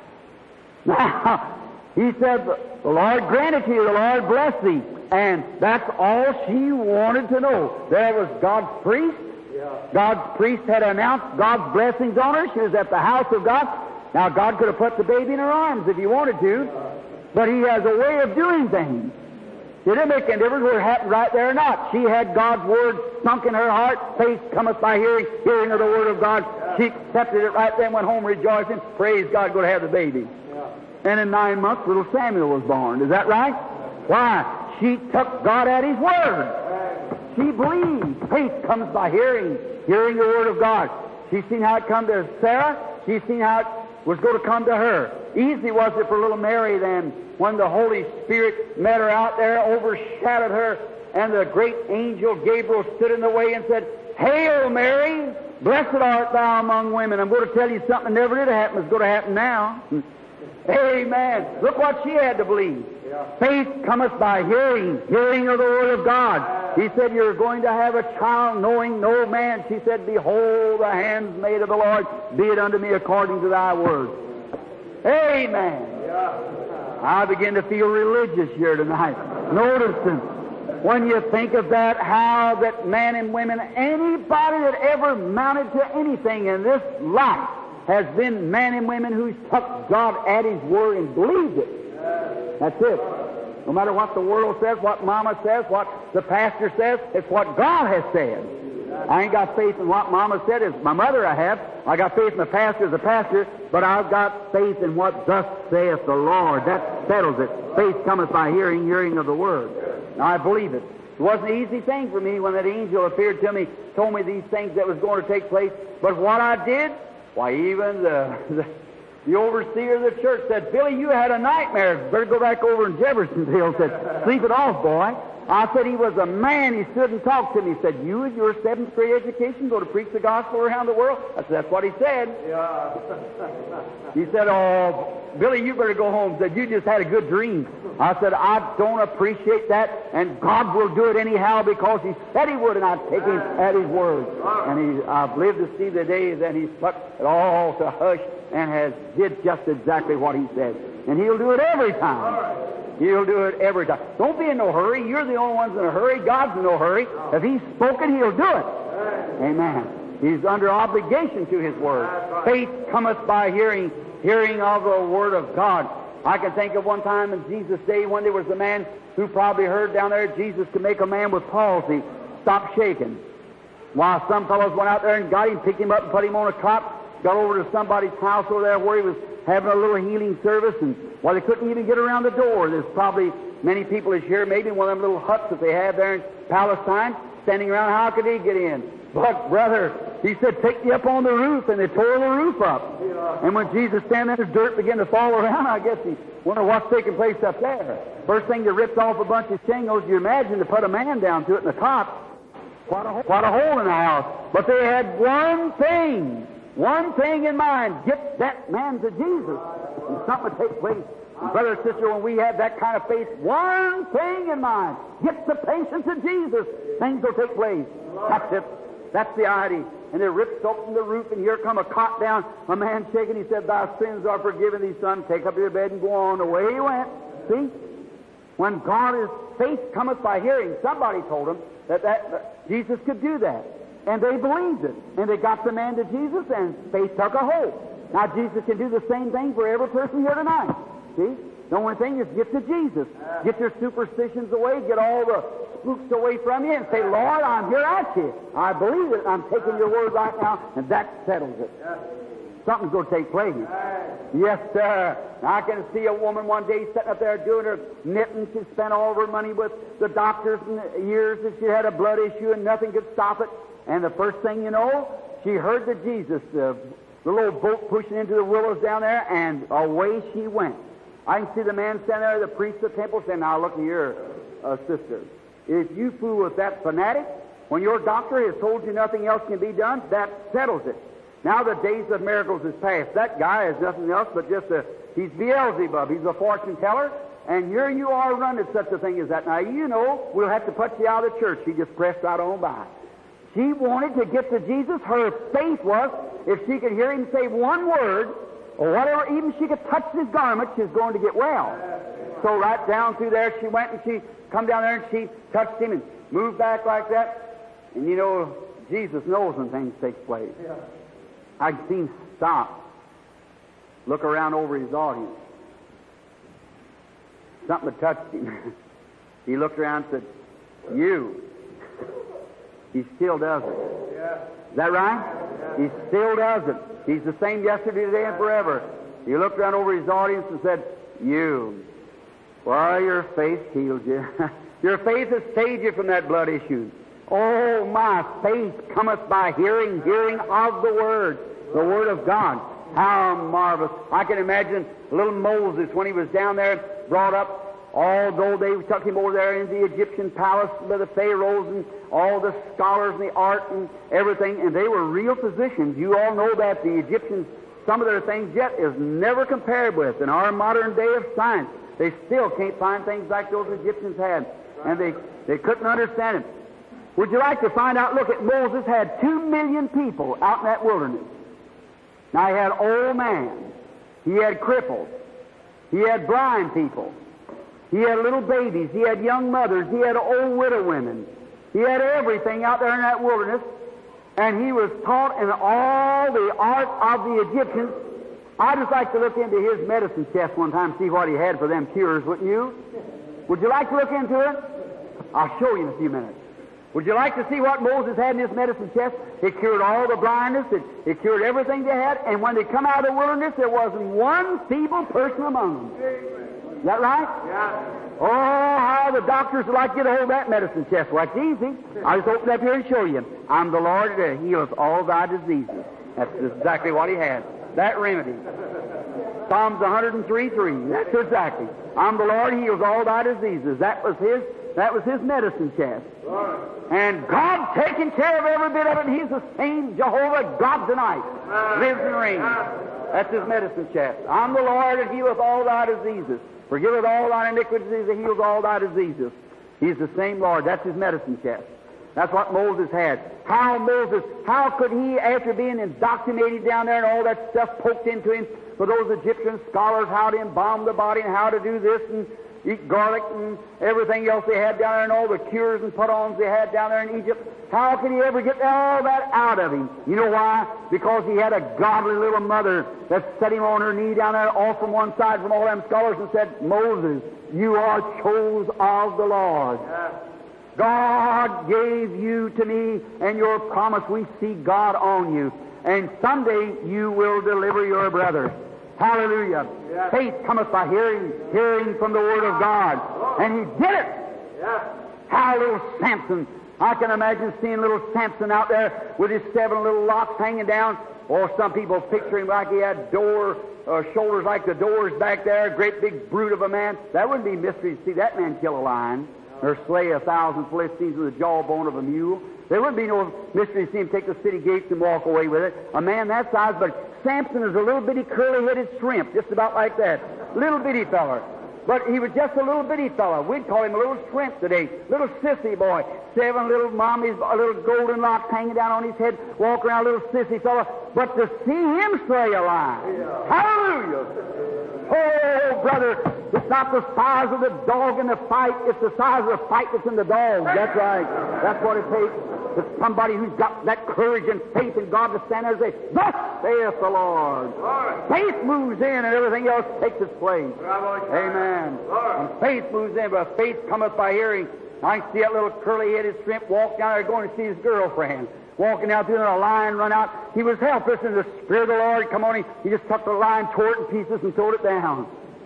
Now, he said, the Lord grant it to you, the Lord bless thee. And that's all she wanted to know. There was God's priest. God's priest had announced God's blessings on her. She was at the house of God. Now, God could have put the baby in her arms if He wanted to, but He has a way of doing things. It didn't make any difference whether it happened right there or not. She had God's Word sunk in her heart. Faith cometh by hearing, hearing of the Word of God. She accepted it right then, went home rejoicing. Praise God, go to have the baby. And in nine months, little Samuel was born. Is that right? Why? She took God at His Word. She believed. Faith comes by hearing, hearing the Word of God. She's seen how it come to Sarah. She's seen how it was going to come to her. Easy was it for little Mary then, when the Holy Spirit met her out there, overshadowed her, and the great angel Gabriel stood in the way and said, Hail Mary, blessed art thou among women. I'm going to tell you something that never did happen. It's going to happen now. Amen. Look what she had to believe. Yeah. Faith cometh by hearing, hearing of the Word of God. He said, you're going to have a child knowing no man. She said, behold, the handmaid of the Lord, be it unto me according to thy word. Amen. Yeah. I begin to feel religious here tonight. Noticing, when you think of that, how that man and women, anybody that ever mounted to anything in this life, has been men and women who took God at His Word and believed it. That's it. No matter what the world says, what Mama says, what the pastor says, it's what God has said. I ain't got faith in what Mama said. As my mother I have. I got faith in the pastor as a pastor, but I've got faith in what thus saith the Lord. That settles it. Faith cometh by hearing, hearing of the Word. Now I believe it. It wasn't an easy thing for me when that angel appeared to me, told me these things that was going to take place. But what I did, why, even the, the The overseer of the church said, Billy, you had a nightmare. Better go back over in Jeffersonville. Said, sleep it off, boy. I said, he was a man. He stood and talked to me. He said, you with your seventh grade education go to preach the gospel around the world? I said, that's what he said. Yeah. He said, oh, Billy, you better go home. He said, you just had a good dream. I said, I don't appreciate that, and God will do it anyhow because he said he would, and I take him at his word. And he, I've lived to see the day that he's put it all to hush and has did just exactly what he said. And he'll do it every time. He'll do it every time. Don't be in no hurry. You're the only ones in a hurry. God's in no hurry. If he's spoken, he'll do it. Amen. He's under obligation to his word. Faith cometh by hearing, hearing of the word of God. I can think of one time in Jesus' day when there was a man who probably heard down there Jesus could make a man with palsy stop shaking. While some fellows went out there and got him, picked him up and put him on a cot, got over to somebody's house over there where he was having a little healing service, and well, they couldn't even get around the door. There's probably many people this year, maybe one of them little huts that they have there in Palestine, standing around. How could he get in? But, brother, he said, take you up on the roof, and they tore the roof up. Yeah. And when Jesus standing there, the dirt began to fall around. I guess he wondered what's taking place up there. First thing, they ripped off a bunch of shingles. You imagine to put a man down to it in the top. Quite a, quite a hole in the house. But they had one thing. One thing in mind, get that man to Jesus, and something will take place. And brother and sister, when we have that kind of faith, one thing in mind, get the patient to Jesus, things will take place. That's it. That's the idea. And they ripped open the roof, and here come a cot down, a man shaking. He said, thy sins are forgiven thee, son. Take up your bed and go on. Away he went. See? When God is, faith cometh by hearing. Somebody told him that, that, that Jesus could do that. And they believed it. And they got the man to Jesus, and faith took a hold. Now, Jesus can do the same thing for every person here tonight. See? The only thing is get to Jesus. Get your superstitions away. Get all the spooks away from you and say, Lord, I'm here at you. I believe it. I'm taking your word right now, and that settles it. Something's going to take place. Yes, sir. Now, I can see a woman one day sitting up there doing her knitting. She spent all of her money with the doctors and years that she had a blood issue, and nothing could stop it. And the first thing you know, she heard the Jesus, the, the little boat pushing into the willows down there, and away she went. I can see the man standing there, the priest of the temple, saying, now look here, uh, sister, if you fool with that fanatic, when your doctor has told you nothing else can be done, that settles it. Now the days of miracles is past. That guy is nothing else but just a, he's Beelzebub, he's a fortune teller, and here you are running such a thing as that. Now, you know, we'll have to put you out of the church. She just pressed right on by. She wanted to get to Jesus. Her faith was, if she could hear him say one word, or whatever, even she could touch his garment, she's going to get well. So right down through there she went, and she come down there and she touched him and moved back like that. And you know, Jesus knows when things take place. I'd seen him stop, look around over his audience. Something had touched him. He looked around and said, you. He still does it. Is that right? He still does it. He's the same yesterday, today, and forever. He looked around over his audience and said, you. Well, your faith healed you. Your faith has saved you from that blood issue. Oh, my faith cometh by hearing, hearing of the Word, the Word of God. How marvelous. I can imagine little Moses when he was down there, brought up, although they took him over there in the Egyptian palace by the pharaohs and all the scholars and the art and everything, and they were real physicians. You all know that the Egyptians, some of their things yet is never compared with. In our modern day of science, they still can't find things like those Egyptians had, and they, they couldn't understand it. Would you like to find out? Look at Moses had two million people out in that wilderness. Now he had old man, he had cripples, he had blind people, he had little babies, he had young mothers, he had old widow women, he had everything out there in that wilderness, and he was taught in all the art of the Egyptians. I'd just like to look into his medicine chest one time and see what he had for them cures, wouldn't you? Would you like to look into it? I'll show you in a few minutes. Would you like to see what Moses had in his medicine chest? It cured all the blindness. It, it cured everything they had. And when they come out of the wilderness, there wasn't one feeble person among them. Is that right? Yeah. Oh, how the doctors would like to get a hold of that medicine chest. Well, that's easy. I'll just open it up here and show you. I'm the Lord that healeth all thy diseases. That's exactly what he had. That remedy. Psalms one hundred three three. That's exactly. I'm the Lord, heals all thy diseases. That was his, that was his medicine chest. And God taking care of every bit of it. He's the same Jehovah God tonight. Lives and reigns. That's his medicine chest. I'm the Lord and healeth all thy diseases. Forgiveth all thy iniquities and heals all thy diseases. He's the same Lord. That's his medicine chest. That's what Moses had. How Moses, how could he, after being indoctrinated down there and all that stuff poked into him, for those Egyptian scholars, how to embalm the body and how to do this and eat garlic and everything else they had down there and all the cures and put-ons they had down there in Egypt, how could he ever get all that out of him? You know why? Because he had a godly little mother that set him on her knee down there off from one side from all them scholars and said, Moses, you are chose of the Lord. God gave you to me, and your promise, we see God on you. And someday you will deliver your brother. Hallelujah. Yeah. Faith cometh by hearing, hearing from the Word of God. And he did it. Yeah. How little Samson. I can imagine seeing little Samson out there with his seven little locks hanging down. Or some people picture him like he had door, uh, shoulders like the doors back there, a great big brute of a man. That wouldn't be mystery to see that man kill a lion or slay a thousand Philistines with the jawbone of a mule. There wouldn't be no mystery to see him take the city gates and walk away with it. A man that size, but Samson is a little bitty curly-headed shrimp, just about like that. Little bitty feller. But he was just a little bitty fella. We'd call him a little shrimp today. Little sissy boy. Seven little mommies, little golden locks hanging down on his head, walk around, a little sissy fella. But to see him slay a lion. Yeah. Hallelujah. Oh, brother, it's not the size of the dog in the fight, it's the size of the fight that's in the dog. That's right. That's what it takes. It's somebody who's got that courage and faith in God to stand there and say, thus saith the Lord. Lord. Faith moves in and everything else takes its place. Lord. Amen. Lord. And faith moves in, but faith cometh by hearing. I can see that little curly-headed shrimp walk down there going to see his girlfriend. Walking out through there, a lion run out. He was helpless, and the Spirit of the Lord come on him. He just took the lion, tore it in pieces, and throwed it down.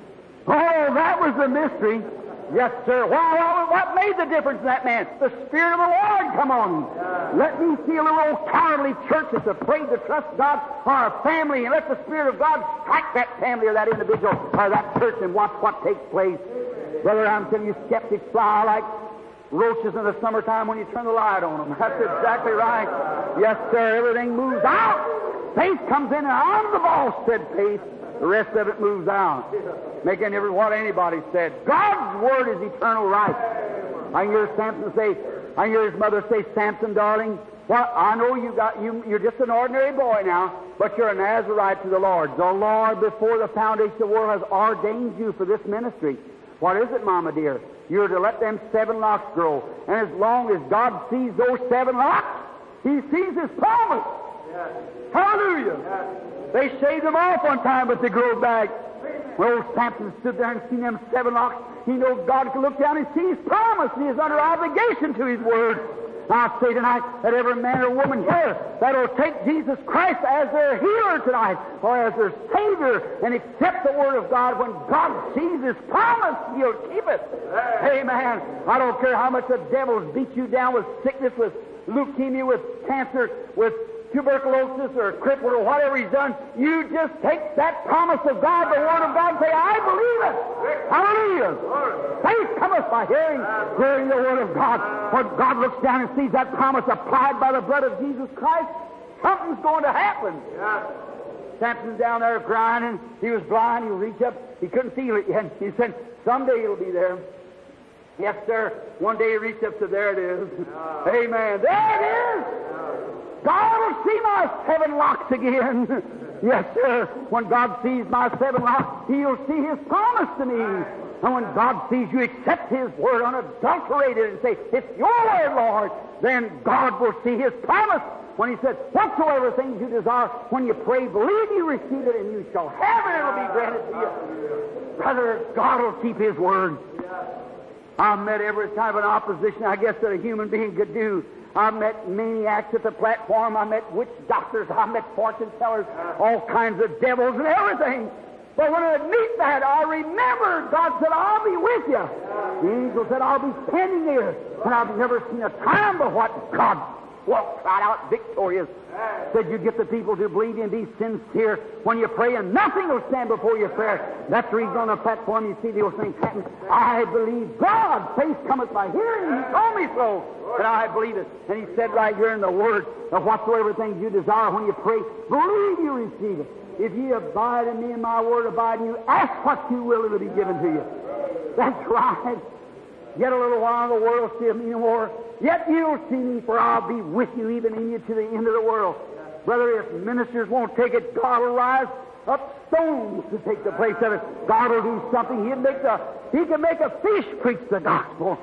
Oh, that was the mystery. Yes, sir. Well, what made the difference in that man? The Spirit of the Lord come on him. Yeah. Let me see a little old cowardly church that's afraid to trust God for our family, and let the Spirit of God strike that family or that individual or that church and watch what takes place. Brother, I'm telling you, skeptics fly like roaches in the summertime when you turn the light on them. That's exactly right. Yes, sir. Everything moves out. Faith comes in, and I'm the boss, said faith. The rest of it moves out. Making every what anybody said. God's Word is eternal right. I hear Samson say, I hear his mother say, Samson, darling, well, I know you got you you're just an ordinary boy now, but you're a Nazarite to the Lord. The Lord, before the foundation of the world, has ordained you for this ministry. What is it, Mama dear? You're to let them seven locks grow. And as long as God sees those seven locks, He sees His promise. Yes. Hallelujah. Yes. They shaved them off one time, but they grew back. Well, Samson stood there and seen them seven locks. He knows God can look down and see His promise, and He is under obligation to His Word. I say tonight that every man or woman here that will take Jesus Christ as their healer tonight, or as their Savior, and accept the Word of God, when God sees His promise, He'll keep it. Amen. I don't care how much the devil's beat you down with sickness, with leukemia, with cancer, with tuberculosis or crippled or whatever he's done, you just take that promise of God, the Word of God, and say, I believe it. Hallelujah. Faith cometh by hearing, hearing the Word of God. When God looks down and sees that promise applied by the blood of Jesus Christ, something's going to happen. Samson's down there grinding. He was blind. He would reach up. He couldn't see it yet. He said, someday it'll be there. Yes, sir. One day he reached up to, there it is. Amen. There it is. God will see my seven locks again. Yes, sir. When God sees my seven locks, He'll see His promise to me. And when God sees you accept His Word unadulterated and say, it's your Word, Lord, then God will see His promise. When He said, whatsoever things you desire, when you pray, believe you receive it, and you shall have it, it'll be granted to you. Brother, God will keep His Word. I've met every type of opposition, I guess, that a human being could do. I met maniacs at the platform. I met witch doctors. I met fortune tellers, all kinds of devils and everything. But when I meet that, I remember God said, I'll be with you. The angel said, I'll be standing there. And I've never seen a time but what God walked right out victorious. Said you get the people to believe and be sincere when you pray, and nothing will stand before your prayer. That's the reason on the platform you see those things happen. I believe God. Faith cometh by hearing. He told me so, and I believe it. And He said right here in the Word, of whatsoever things you desire when you pray, believe you receive it. If ye abide in me and my word abide in you, ask what you will, it will be given to you. That's right. Yet a little while the world will see me no more. Yet you'll see me, for I'll be with you, even in you, to the end of the world. Brother, if ministers won't take it, God will rise up stones to take the place of it. God will do something. He'll make the, he can make a fish preach the gospel.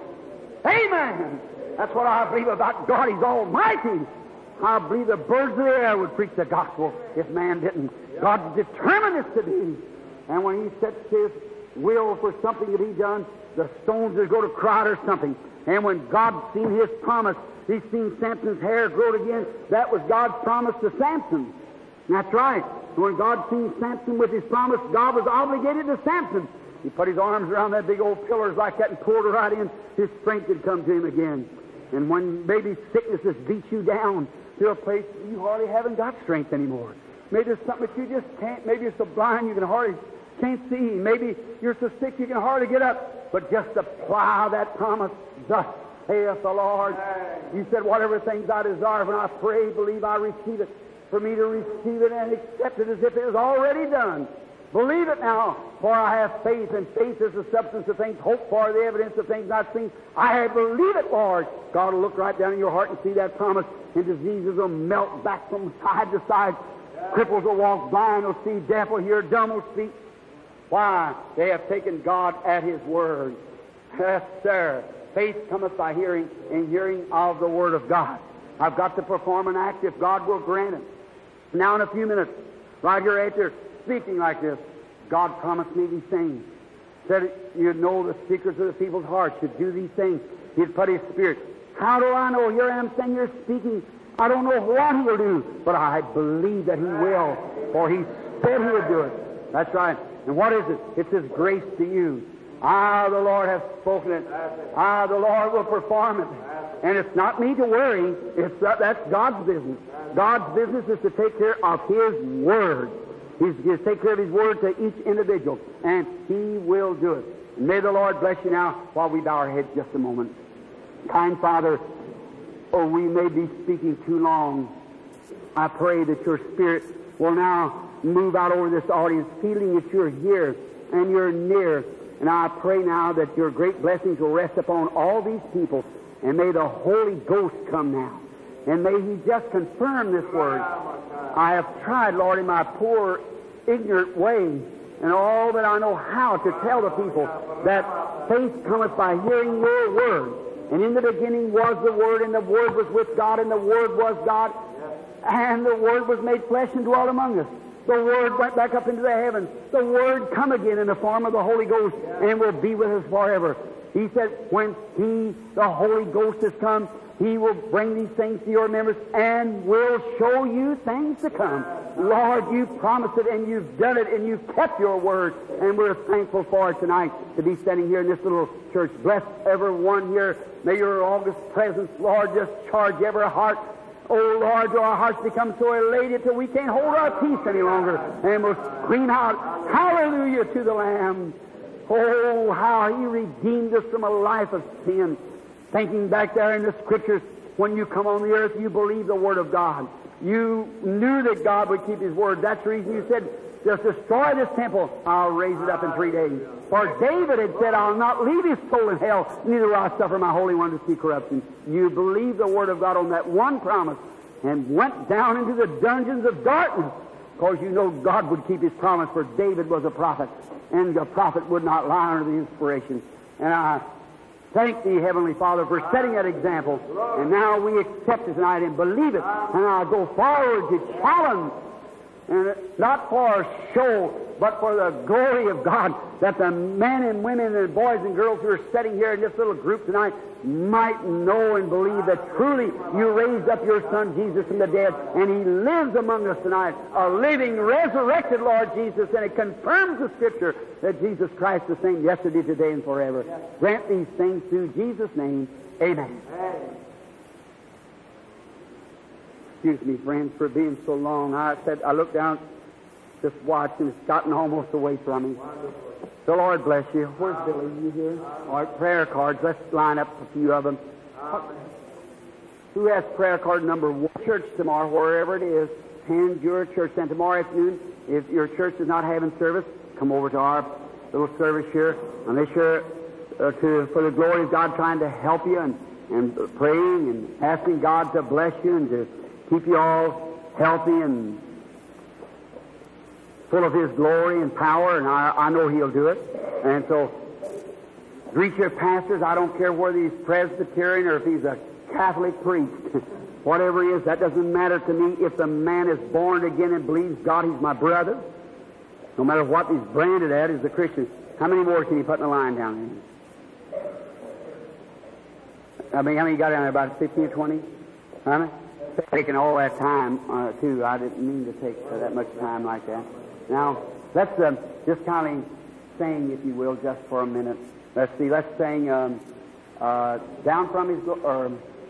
Amen. That's what I believe about God. He's almighty. I believe the birds of the air would preach the gospel if man didn't. God determined this to be. And when He sets His will for something to be done, the stones will go to cry or something. And when God seen His promise, He's seen Samson's hair grow again. That was God's promise to Samson. That's right. When God seen Samson with His promise, God was obligated to Samson. He put His arms around that big old pillars like that and pulled it right in. His strength had come to him again. And when maybe sicknesses beat you down to a place you hardly haven't got strength anymore. Maybe there's something that you just can't. Maybe you're so blind you can hardly can't see. Maybe you're so sick you can hardly get up. But just apply that promise. Thus saith the Lord. You said, whatever things I desire, when I pray, believe I receive it. For me to receive it and accept it as if it was already done. Believe it now, for I have faith, and faith is the substance of things hoped for, the evidence of things not seen. I believe it, Lord. God will look right down in your heart and see that promise, and diseases will melt back from side to side. Cripples will walk, blind will see, deaf will hear, dumb will speak. Why? They have taken God at His word. Yes, sir. Faith cometh by hearing, and hearing of the Word of God. I've got to perform an act if God will grant it. Now in a few minutes, right here after speaking like this, God promised me these things. Said you'd know the secrets of the people's hearts. You'd do these things. He'd put His Spirit. How do I know? Here I am saying you're speaking. I don't know what He'll do, but I believe that He will, for He said He would do it. That's right. And what is it? It's His grace to you. I, the Lord, have spoken it. I, the Lord, will perform it. And it's not me to worry. It's uh, that's God's business. God's business is to take care of His Word. He's going to take care of His Word to each individual, and He will do it. And may the Lord bless you now while we bow our heads just a moment. Kind Father, oh, we may be speaking too long. I pray that your Spirit will now move out over this audience, feeling that you're here and you're near. And I pray now that your great blessings will rest upon all these people, and may the Holy Ghost come now. And may He just confirm this word. I have tried, Lord, in my poor, ignorant way, and all that I know how to tell the people that faith cometh by hearing your word. And in the beginning was the Word, and the Word was with God, and the Word was God, and the Word was made flesh and dwelt among us. The Word went back up into the heavens. The Word come again in the form of the Holy Ghost and will be with us forever. He said, when He, the Holy Ghost, has come, He will bring these things to your remembrance and will show you things to come. Lord, you promised it, and you've done it, and you've kept your word, and we're thankful for it tonight to be standing here in this little church. Bless everyone here. May your august presence, Lord, just charge every heart. Oh, Lord, do our hearts become so elated till we can't hold our peace any longer, and we'll scream out, hallelujah to the Lamb. Oh, how He redeemed us from a life of sin. Thinking back there in the Scriptures, when you come on the earth, you believe the Word of God. You knew that God would keep His Word. That's the reason you said, just destroy this temple, I'll raise it up in three days. For David had said, I'll not leave his soul in hell, neither will I suffer my Holy One to see corruption. You believed the Word of God on that one promise and went down into the dungeons of darkness, because you know God would keep His promise, for David was a prophet, and a prophet would not lie under the inspiration. And I thank Thee, Heavenly Father, for setting that example. And now we accept it tonight and believe it. And I go forward to challenge, and not for show, but for the glory of God, that the men and women and boys and girls who are sitting here in this little group tonight might know and believe that truly you raised up your Son Jesus from the dead, and He lives among us tonight, a living, resurrected Lord Jesus, and it confirms the Scripture that Jesus Christ is the same yesterday, today, and forever. Grant these things through Jesus' name. Amen. Amen. Excuse me, friends, for being so long. I said, I looked down this watch and it's gotten almost away from me. The Lord bless you. Where's Billy? You here? All right, prayer cards. Let's line up a few of them. Who has prayer card number one? Church tomorrow, wherever it is. Attend your church. And tomorrow afternoon, if your church is not having service, come over to our little service here. And make sure uh, to, for the glory of God, trying to help you and, and praying and asking God to bless you and to keep you all healthy and full of His glory and power, and I, I know He'll do it. And so, greet your pastors. I don't care whether he's Presbyterian or if he's a Catholic priest. Whatever he is, that doesn't matter to me. If the man is born again and believes God, he's my brother. No matter what he's branded at, he's a Christian. How many more can you put in the line down there? I mean, how many you got down there? About fifteen or twenty? How many? Taking all that time, uh, too. I didn't mean to take uh, that much time like that. Now, let's uh, just kind of sing, if you will, just for a minute. Let's see, let's sing um, uh, Down From His Glory. Or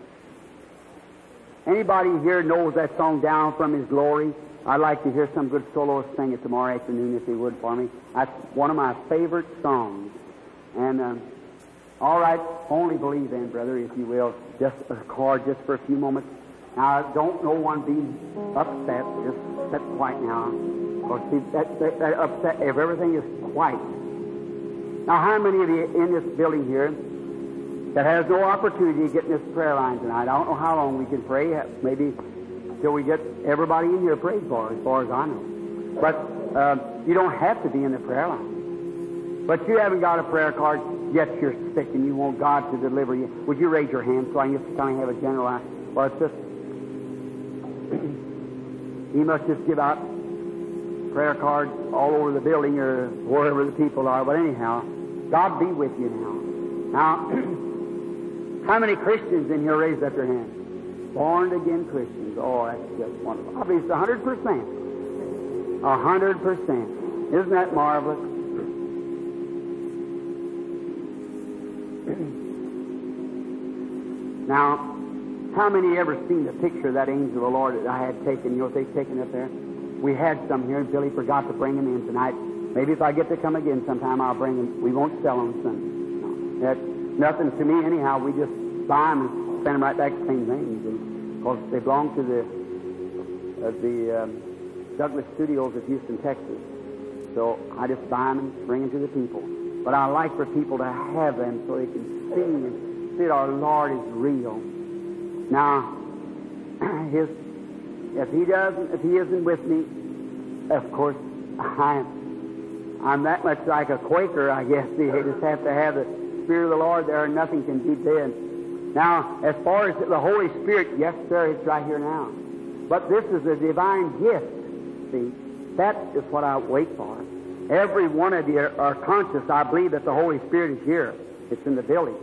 anybody here knows that song, Down From His Glory? I'd like to hear some good soloists sing it tomorrow afternoon, if they would, for me. That's one of my favorite songs. And, um, all right, only believe then, brother, if you will, just a chord just for a few moments. Now, don't no one be upset. Just sit quiet now. Because see, that, that, that upset, if everything is quiet. Now, how many of you in this building here that has no opportunity to get in this prayer line tonight? I don't know how long we can pray. Maybe till we get everybody in here prayed for, as far as I know. But uh, you don't have to be in the prayer line. But you haven't got a prayer card, yet you're sick and you want God to deliver you. Would you raise your hand so I can just kind of have a general line? Well, it's just, you must just give out prayer cards all over the building or wherever the people are. But anyhow, God be with you now. Now, how many Christians in here raised up their hands? Born again Christians. Oh, that's just wonderful. Obviously, a hundred percent. A hundred percent. Isn't that marvelous? Now, how many ever seen the picture of that angel of the Lord that I had taken? You know what they've taken up there? We had some here. Billy forgot to bring them in tonight. Maybe if I get to come again sometime, I'll bring them. We won't sell them Sunday. No, that's nothing to me anyhow. We just buy them and send them right back to Saint James. Because they belong to the uh, the um, Douglas Studios of Houston, Texas. So I just buy them and bring them to the people. But I like for people to have them so they can see and see that our Lord is real. Now, his, if he doesn't, if he isn't with me, of course, I, I'm that much like a Quaker, I guess. They just have to have the Spirit of the Lord there, and nothing can beat that. Now, as far as the Holy Spirit, yes, sir, it's right here now. But this is a divine gift. See, that is what I wait for. Every one of you are conscious, I believe, that the Holy Spirit is here. It's in the building.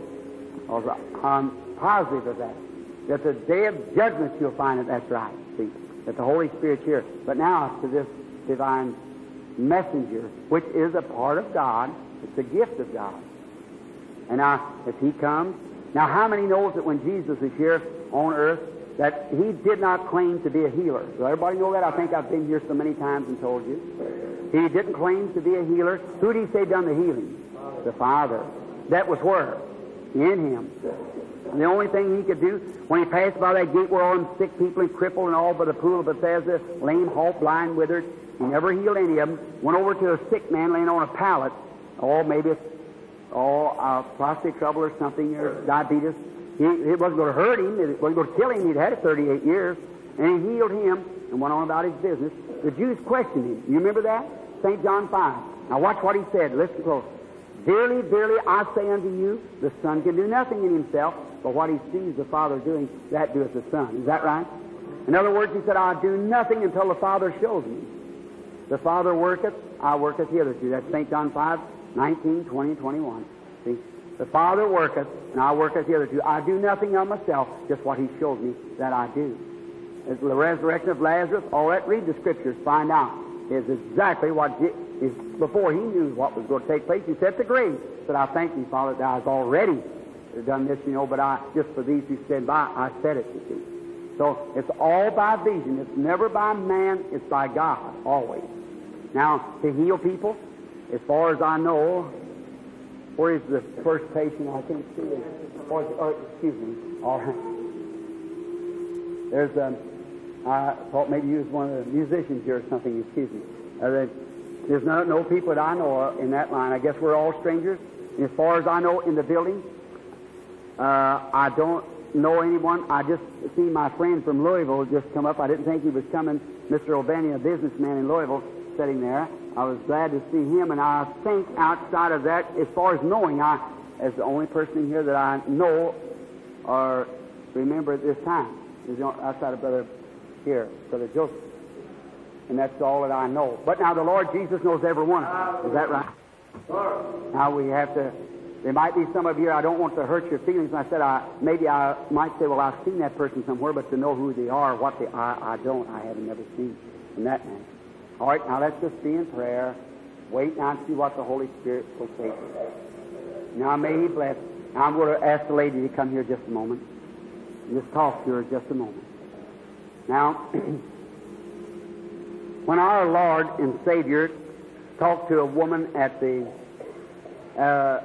I'm positive of that. That the day of judgment you'll find that that's right. See, that the Holy Spirit's here. But now to this divine messenger, which is a part of God. It's a gift of God. And now, if he comes, now how many knows that when Jesus was here on earth, that he did not claim to be a healer? Does everybody know that? I think I've been here so many times and told you. He didn't claim to be a healer. Who did he say done the healing? The Father. That was where? In him. And the only thing he could do, when he passed by that gate where all them sick people and crippled and all by the pool of Bethesda, lame, halt, blind, withered, he never healed any of them, went over to a sick man laying on a pallet, or maybe it's oh, uh, prostate trouble or something, or diabetes. He, it wasn't going to hurt him. It wasn't going to kill him. He'd had it thirty-eight years. And he healed him and went on about his business. The Jews questioned him. You remember that? Saint John five. Now watch what he said. Listen close. Verily, verily, I say unto you, the Son can do nothing in himself, but what he sees the Father doing, that doeth the Son. Is that right? In other words, he said, I do nothing until the Father shows me. The Father worketh, I worketh the other two. That's Saint John five, nineteen, twenty, twenty-one. See? The Father worketh, and I worketh the other two. I do nothing of myself, just what he shows me that I do. As the resurrection of Lazarus, all that, read the Scriptures, find out, is exactly what is before he knew what was going to take place. He said to the grave, said, I thank thee, Father, that I was already done this, you know, but I, just for these who stand by, I said it, you see. So it's all by vision. It's never by man. It's by God, always. Now, to heal people, as far as I know, where is the first patient? I can't see it. Or, or, excuse me. All right. There's a, I thought maybe you was one of the musicians here or something. Excuse me. Uh, there, there's no, no people that I know of in that line. I guess we're all strangers. And as far as I know in the building, uh, I don't know anyone. I just see my friend from Louisville just come up. I didn't think he was coming. Mister O'Benny, a businessman in Louisville, sitting there. I was glad to see him, and I think outside of that, as far as knowing, I, as the only person in here that I know or remember at this time, is outside of Brother here, Brother Joseph. And that's all that I know. But now the Lord Jesus knows every one of us. Is that right? Now we have to, there might be some of you, I don't want to hurt your feelings. And I said, I, maybe I might say, well, I've seen that person somewhere, but to know who they are, what they are, I don't. I haven't never seen in that man. All right, now let's just be in prayer. Wait now and see what the Holy Spirit will say to us. Now may He bless. Now I'm going to ask the lady to come here just a moment. And just talk to her just a moment. Now, when our Lord and Savior talked to a woman at the uh,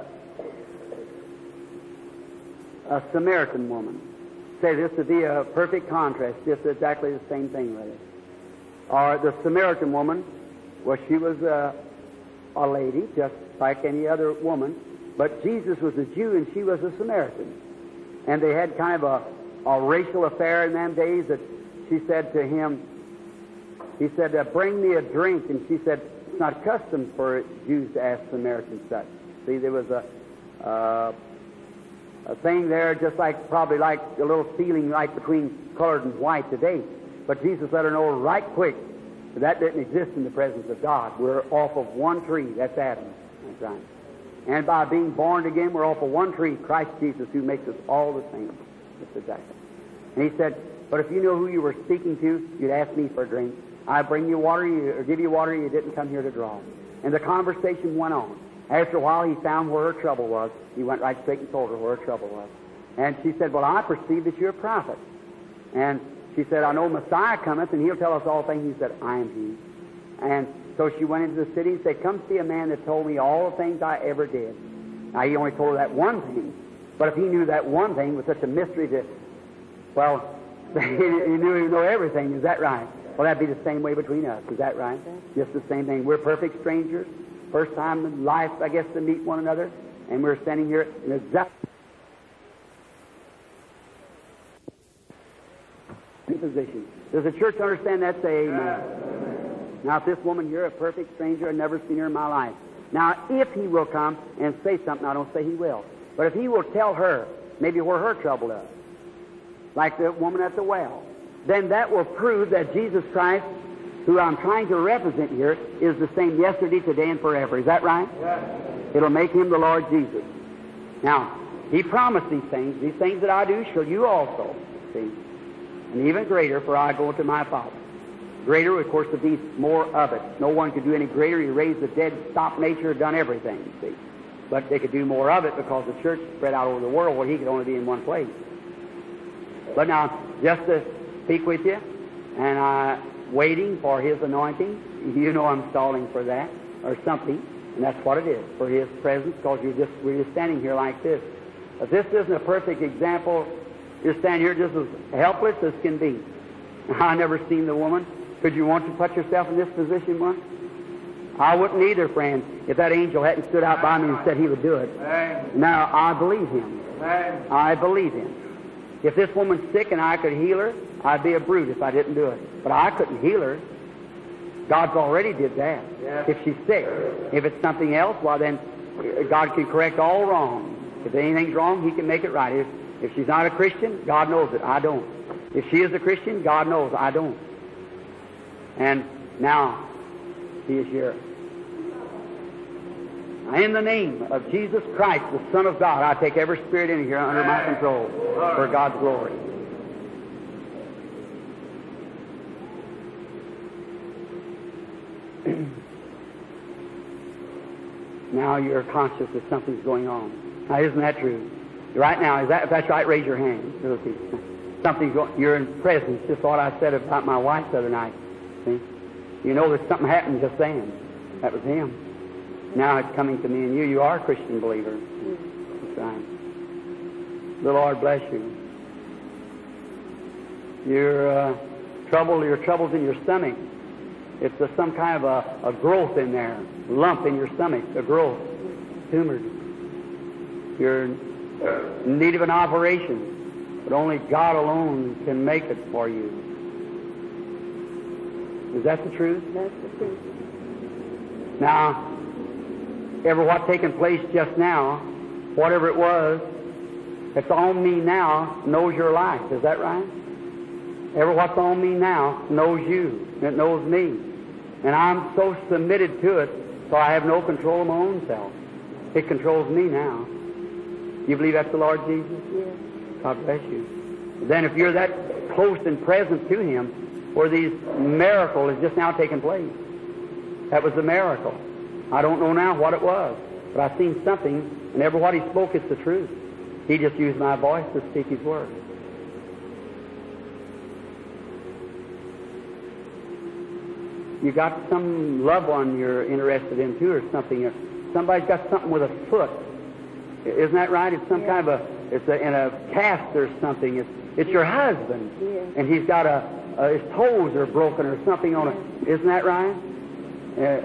a Samaritan woman, said this would be a perfect contrast, just exactly the same thing, really. Or the Samaritan woman, well, she was a, a lady, just like any other woman, but Jesus was a Jew and she was a Samaritan. And they had kind of a, a racial affair in them days that she said to him, he said, uh, bring me a drink. And she said, it's not custom for Jews to ask Samaritans such. See, there was a, uh, a thing there just like, probably like a little feeling right between colored and white today. But Jesus let her know right quick that that didn't exist in the presence of God. We're off of one tree. That's Adam. That's right. And by being born again, we're off of one tree, Christ Jesus, who makes us all the same. That's exactly. And he said, but if you knew who you were speaking to, you'd ask me for a drink. I bring you water, you, or give you water, you didn't come here to draw. And the conversation went on. After a while, he found where her trouble was. He went right straight and told her where her trouble was. And she said, well, I perceive that you're a prophet. And she said, I know Messiah cometh, and he'll tell us all things. He said, I am he. And so she went into the city and said, come see a man that told me all the things I ever did. Now, he only told her that one thing. But if he knew that one thing was such a mystery to, well, he knew he would know everything. Is that right? Well, that'd be the same way between us. Is that right? Just the same thing. We're perfect strangers. First time in life, I guess, to meet one another. And we're standing here in exact position. Does the church understand that? Say amen. Now, if this woman here, a perfect stranger, I've never seen her in my life. Now, if he will come and say something, I don't say he will. But if he will tell her maybe where her trouble is, like the woman at the well, then that will prove that Jesus Christ, who I'm trying to represent here, is the same yesterday, today, and forever. Is that right? Yes. It'll make him the Lord Jesus. Now, he promised these things. These things that I do shall you also see. And even greater, for I go to my Father. Greater, of course, would be more of it. No one could do any greater. He raised the dead, stopped nature, done everything, you see. But they could do more of it because the church spread out over the world where he could only be in one place. But now, just to speak with you, and I'm waiting for his anointing. You know I'm stalling for that, or something, and that's what it is, for his presence, because you're just, we're just standing here like this. If this isn't a perfect example, you're standing here just as helpless as can be. I never seen the woman. Could you want to put yourself in this position once? I wouldn't either, friend, if that angel hadn't stood out by me and said he would do it. Amen. Now, I believe him. Amen. I believe him. If this woman's sick and I could heal her, I'd be a brute if I didn't do it. But I couldn't heal her. God's already did that. Yeah. If she's sick. If it's something else, well then, God can correct all wrong. If anything's wrong, he can make it right. If, if she's not a Christian, God knows it. I don't. If she is a Christian, God knows I don't. And now, he is here. In the name of Jesus Christ, the Son of God, I take every spirit in here under my control for God's glory. Now you're conscious that something's going on. Now, isn't that true? Right now, is that, if that's right, raise your hand. Something's going, you're in presence, just what I said about my wife the other night. See? You know that something happened just then. That was him. Now it's coming to me and you. You are a Christian believer. That's right. The Lord bless you. Your uh, trouble, your troubles in your stomach. It's a, some kind of a, a growth in there, lump in your stomach, a growth, tumor. You're in need of an operation, but only God alone can make it for you. Is that the truth? That's the truth. Now, ever what taken place just now, whatever it was, that's on me now knows your life. Is that right? Ever what's on me now knows you. It knows me. And I'm so submitted to it, so I have no control of my own self. It controls me now. You believe that's the Lord Jesus? Yes. God bless you. Then if you're that close and present to Him, where these miracle is just now taking place, that was the miracle. I don't know now what it was, but I've seen something, and ever what He spoke is the truth. He just used my voice to speak His word. You got some loved one you're interested in too, or something. Somebody's got something with a foot. Isn't that right? It's some Yeah. kind of a, it's a, in a cast or something. It's, it's your husband, Yeah. and he's got a, uh, his toes are broken or something on it. Isn't that right? Uh,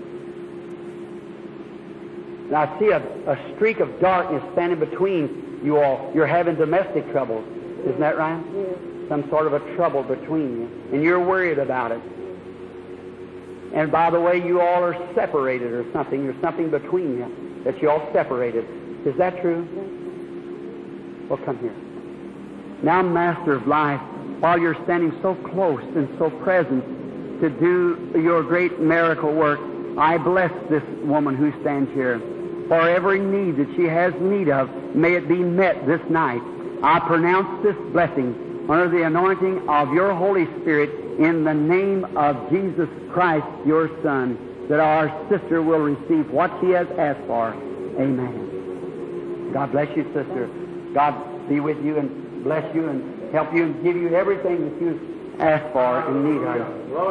and I see a, a streak of darkness standing between you all. You're having domestic troubles. Isn't that right? Yes. Some sort of a trouble between you, and you're worried about it. And by the way, you all are separated or something. There's something between you that you all separated. Is that true? Well, come here. Now, Master of life, while you're standing so close and so present to do your great miracle work, I bless this woman who stands here. For every need that she has need of, may it be met this night. I pronounce this blessing under the anointing of your Holy Spirit in the name of Jesus Christ, your Son, that our sister will receive what she has asked for. Amen. God bless you, sister. God be with you and bless you and help you and give you everything that you ask for and need of.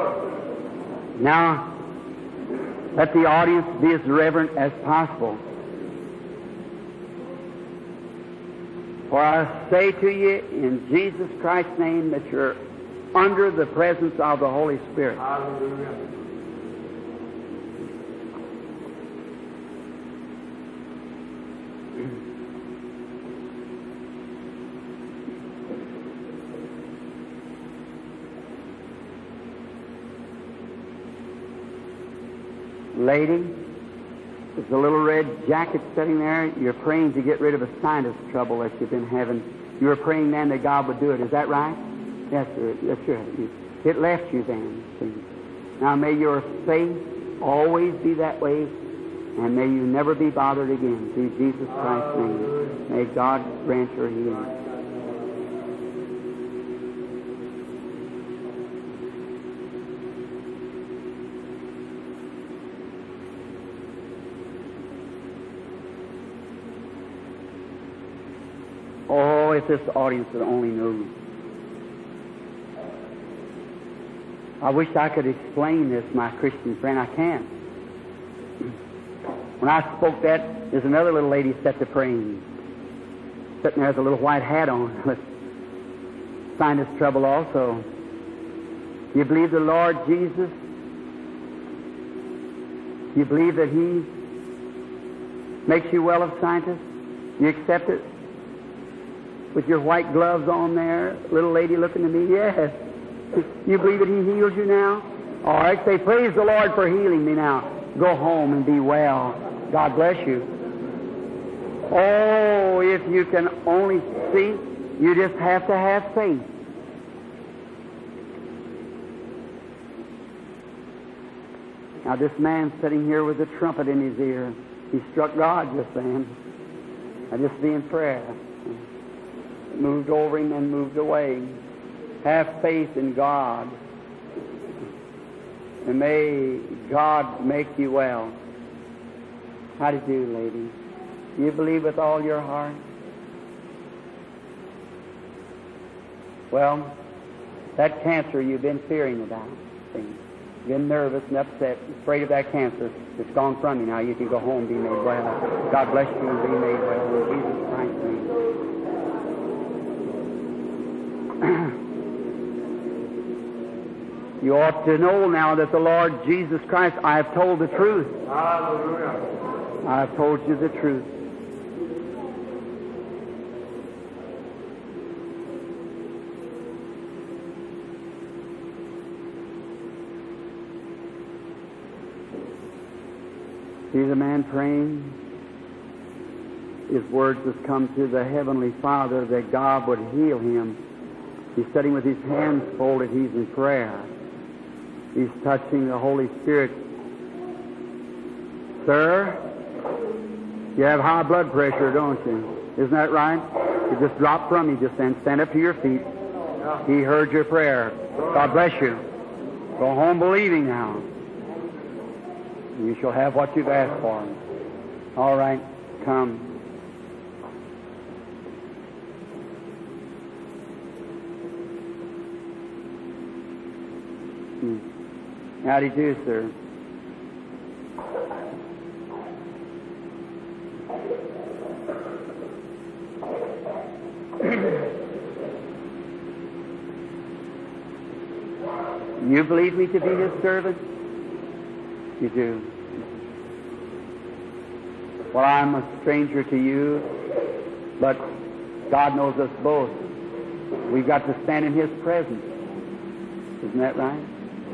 Now, let the audience be as reverent as possible. For I say to you in Jesus Christ's name that you're under the presence of the Holy Spirit. Hallelujah. Lady, there's a little red jacket sitting there. You're praying to get rid of a sinus trouble that you've been having. You were praying then that God would do it. Is that right? Yes, sir. Yes, sir. It left you then. See? Now may your faith always be that way, and may you never be bothered again. Through Jesus Christ's name. May God grant your healing. Oh, if this audience would only know. I wish I could explain this, my Christian friend. I can't. When I spoke that, there's another little lady set to praying. Sitting there with a little white hat on. With sinus trouble also. You believe the Lord Jesus? You believe that He makes you well of sinus? You accept it? With your white gloves on there, little lady looking to me, yes. You believe that He heals you now? All right, say, praise the Lord for healing me now. Go home and be well. God bless you. Oh, if you can only see, you just have to have faith. Now, this man sitting here with a trumpet in his ear, he struck God just then. I just be in prayer. Moved over him and moved away. Have faith in God. And may God make you well. How do you do, lady? You believe with all your heart? Well, that cancer you've been fearing about, see, you've been nervous and upset, afraid of that cancer. It's gone from you now. You can go home and be made well. God bless you and be made well in Jesus Christ's name. You ought to know now that the Lord Jesus Christ, I have told the truth. Hallelujah. I have told you the truth. See the man praying? His words has come to the Heavenly Father that God would heal him. He's sitting with his hands folded. He's in prayer. He's touching the Holy Spirit. Sir, you have high blood pressure, don't you? Isn't that right? It just dropped from you just then. Stand up to your feet. He heard your prayer. God bless you. Go home believing now. You shall have what you've asked for. All right, come. Hmm. How do you do, sir? You believe me to be His servant? You do. Well, I'm a stranger to you, but God knows us both. We've got to stand in His presence. Isn't that right?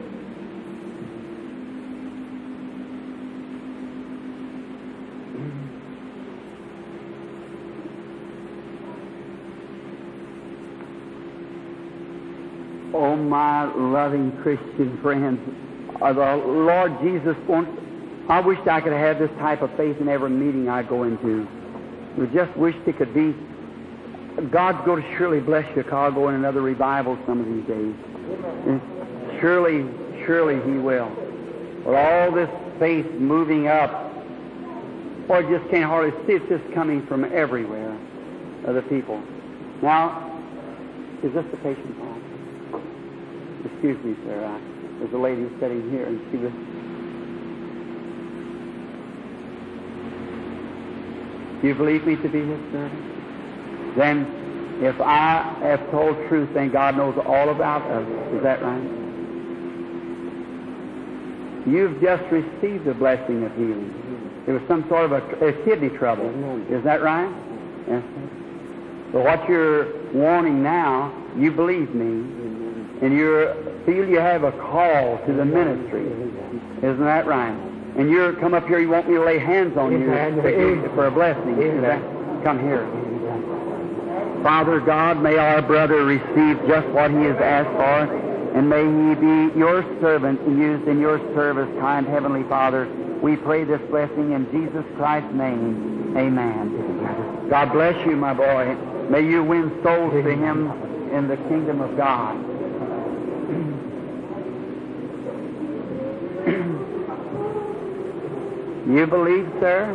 Oh, my loving Christian friends, uh, the Lord Jesus wants, I wish I could have this type of faith in every meeting I go into. We just wished it could be. God's going to surely bless Chicago in another revival some of these days. And surely, surely He will. With all this faith moving up, or you just can't hardly see it, it's just coming from everywhere, other people. Now, is this the patient hall? Excuse me, sir. I, there's a lady sitting here, and she was. Do you believe me to be His servant? Then, if I have told truth, then God knows all about us. Is that right? You've just received the blessing of healing. It was some sort of a, a kidney trouble. Is that right? Yes. But what you're wanting now, you believe me, and you feel you have a call to the ministry. Isn't that right? And you come up here, you want me to lay hands on you for a blessing. Is that? Come here. Father God, may our brother receive just what he has asked for, and may he be your servant and used in your service, kind Heavenly Father. We pray this blessing in Jesus Christ's name. Amen. God bless you, my boy. May you win souls to Him in the kingdom of God. You believe, sir?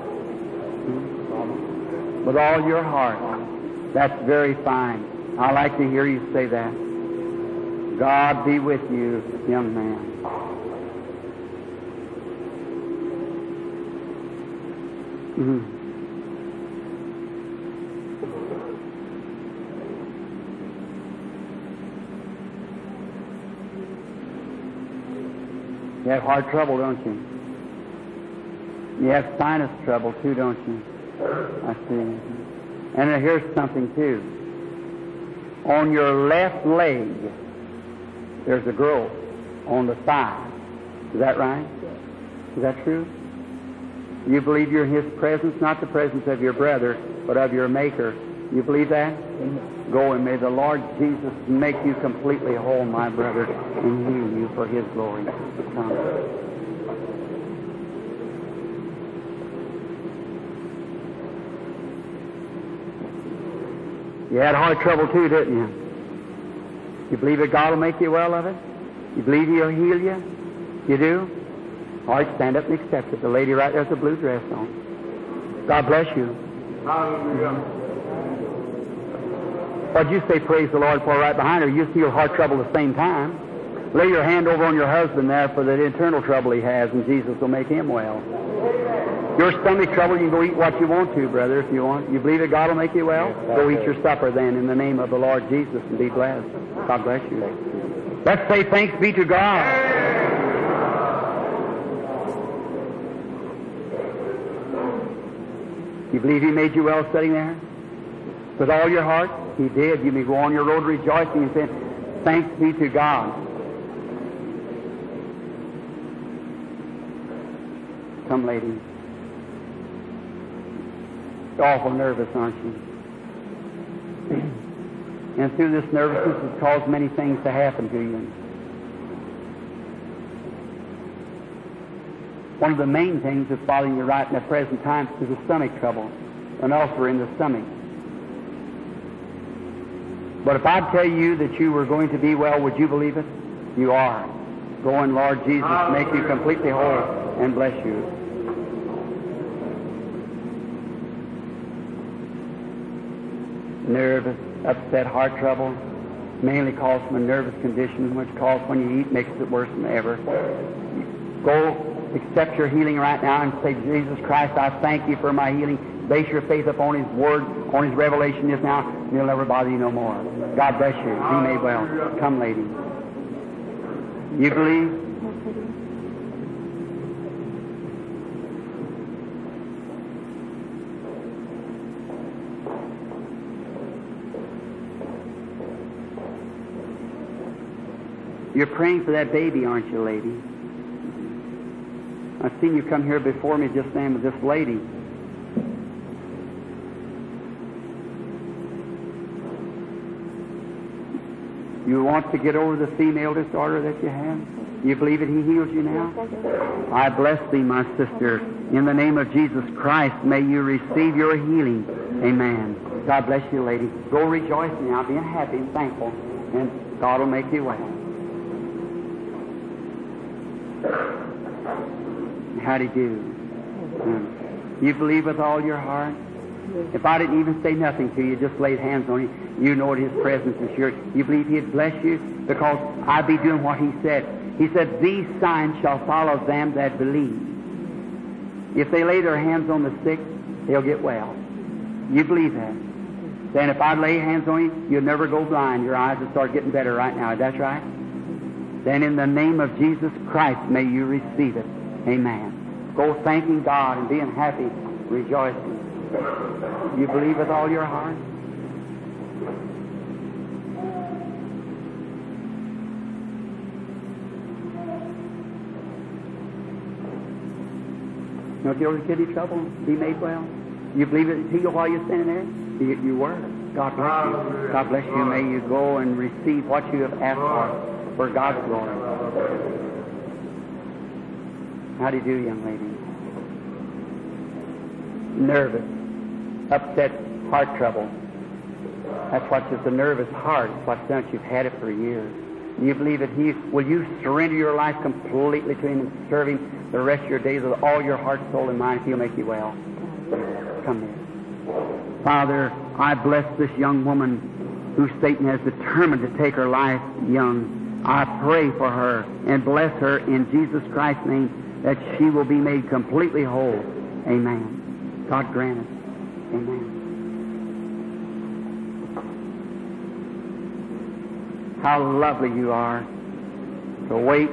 With all your heart. That's very fine. I like to hear you say that. God be with you, young man. Mm-hmm. You have heart trouble, don't you? You have sinus trouble, too, don't you? I see. And here's something, too. On your left leg, there's a growth on the thigh. Is that right? Is that true? You believe you're in His presence, not the presence of your brother, but of your Maker. You believe that? Go, and may the Lord Jesus make you completely whole, my brother, and heal you for His glory. Come. You had heart trouble too, didn't you? You believe that God will make you well of it? You believe He'll heal you? You do? All right, stand up and accept it. The lady right there with the blue dress on. God bless you. Hallelujah. What'd you say, praise the Lord, for right behind her? You feel heart trouble at the same time. Lay your hand over on your husband there for the internal trouble he has, and Jesus will make him well. Your stomach trouble, you can go eat what you want to, brother, if you want. You believe that God will make you well? Go eat your supper then in the name of the Lord Jesus and be blessed. God bless you. Let's say thanks be to God. You believe He made you well sitting there? With all your heart? He did. You may go on your road rejoicing and saying, thanks be to God. Come, lady. You're awful nervous, aren't you? And through this nervousness has caused many things to happen to you. One of the main things that's bothering you right in the present time is the stomach trouble, an ulcer in the stomach. But if I tell you that you were going to be well, would you believe it? You are. Go in, Lord Jesus, make you completely whole and bless you. Nervous, upset, heart trouble, mainly caused from a nervous condition, which caused when you eat makes it worse than ever. Go accept your healing right now and say, Jesus Christ, I thank you for my healing. Base your faith upon His Word, on His revelation just now, and He'll never bother you no more. God bless you. Be made well. Come, lady. You believe? You're praying for that baby, aren't you, lady? I've seen you come here before me just then with this lady. You want to get over the female disorder that you have? You believe that He heals you now? I bless thee, my sister. In the name of Jesus Christ, may you receive your healing. Amen. God bless you, lady. Go rejoicing now, being happy and thankful, and God will make you well. How do you do? You believe with all your heart? If I didn't even say nothing to you, just laid hands on you, you know that His presence is sure. You believe He'd bless you? Because I'd be doing what He said. He said, these signs shall follow them that believe. If they lay their hands on the sick, they'll get well. You believe that? Then if I'd lay hands on you, you'll never go blind. Your eyes will start getting better right now. Is that right? Then in the name of Jesus Christ, may you receive it. Amen. Go thanking God and being happy, rejoicing. You believe with all your heart? Don't you ever get any trouble? Be made well? You believe it healed while you're standing there? You, you were. God bless you. God bless you. May you go and receive what you have asked for, for God's glory. How do you do, young lady? Nervous, upset, heart trouble. That's what's just a nervous heart. It's what's done it. You've had it for years. You believe that He will you surrender your life completely to Him and serve Him the rest of your days with all your heart, soul, and mind. He'll make you well. Come here. Father, I bless this young woman who Satan has determined to take her life young. I pray for her and bless her in Jesus Christ's name, that she will be made completely whole. Amen. God grant it. Amen. How lovely you are to wait.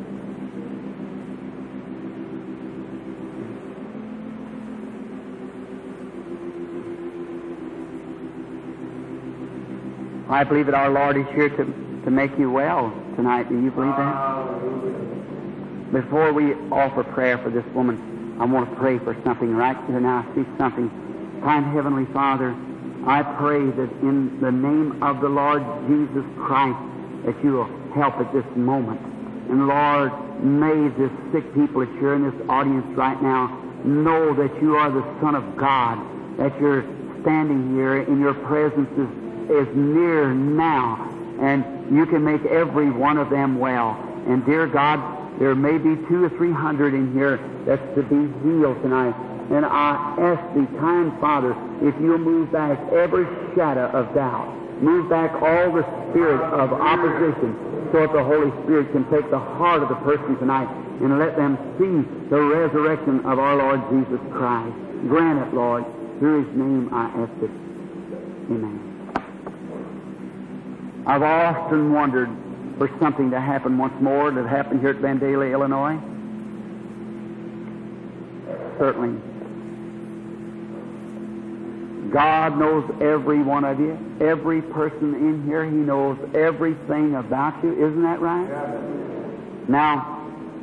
I believe that our Lord is here to, to make you well tonight. Do you believe that? Before we offer prayer for this woman, I want to pray for something right here now. I see something. Kind Heavenly Father, I pray that in the name of the Lord Jesus Christ, that you will help at this moment. And Lord, may this sick people that you're in this audience right now know that you are the Son of God, that you're standing here in your presence is, is near now, and you can make every one of them well. And dear God, there may be two or three hundred in here that's to be healed tonight. And I ask thee, kind Father, if you'll move back every shadow of doubt, Move back all the spirit of opposition so that the Holy Spirit can take the heart of the person tonight and let them see the resurrection of our Lord Jesus Christ. Grant it, Lord. Through His name I ask it. Amen. I've often wondered for something to happen once more that happened here at Vandalia, Illinois. Certainly. God knows every one of you, every person in here. He knows everything about you. Isn't that right? Yeah. Now,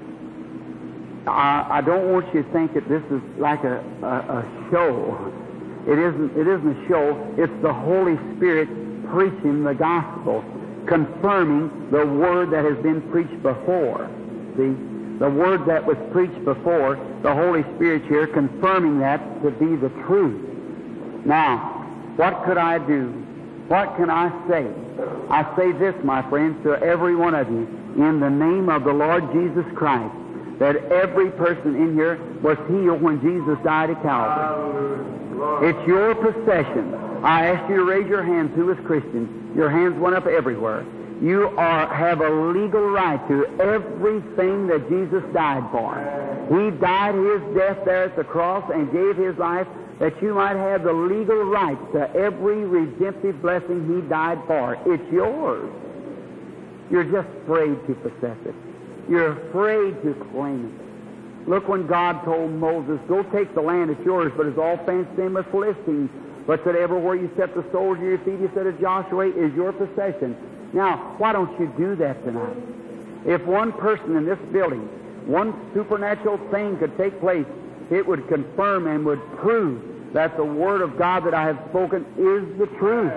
I, I don't want you to think that this is like a, a, a show. It isn't. It isn't a show. It's the Holy Spirit preaching the gospel, confirming the word that has been preached before. See? The word that was preached before, the Holy Spirit here confirming that to be the truth. Now, what could I do? What can I say? I say this, my friends, to every one of you, in the name of the Lord Jesus Christ, that every person in here was healed when Jesus died at Calvary. It's your possession. I asked you to raise your hands who was Christian. Your hands went up everywhere. You are have a legal right to everything that Jesus died for. He died His death there at the cross and gave His life that you might have the legal rights to every redemptive blessing He died for. It's yours. You're just afraid to possess it. You're afraid to claim it. Look when God told Moses, go take the land, it's yours, but it's all fenced in with Philistines. But that everywhere you set the soles of your feet, He said to Joshua, is your possession. Now, why don't you do that tonight? If one person in this building, one supernatural thing could take place, it would confirm and would prove that the Word of God that I have spoken is the truth.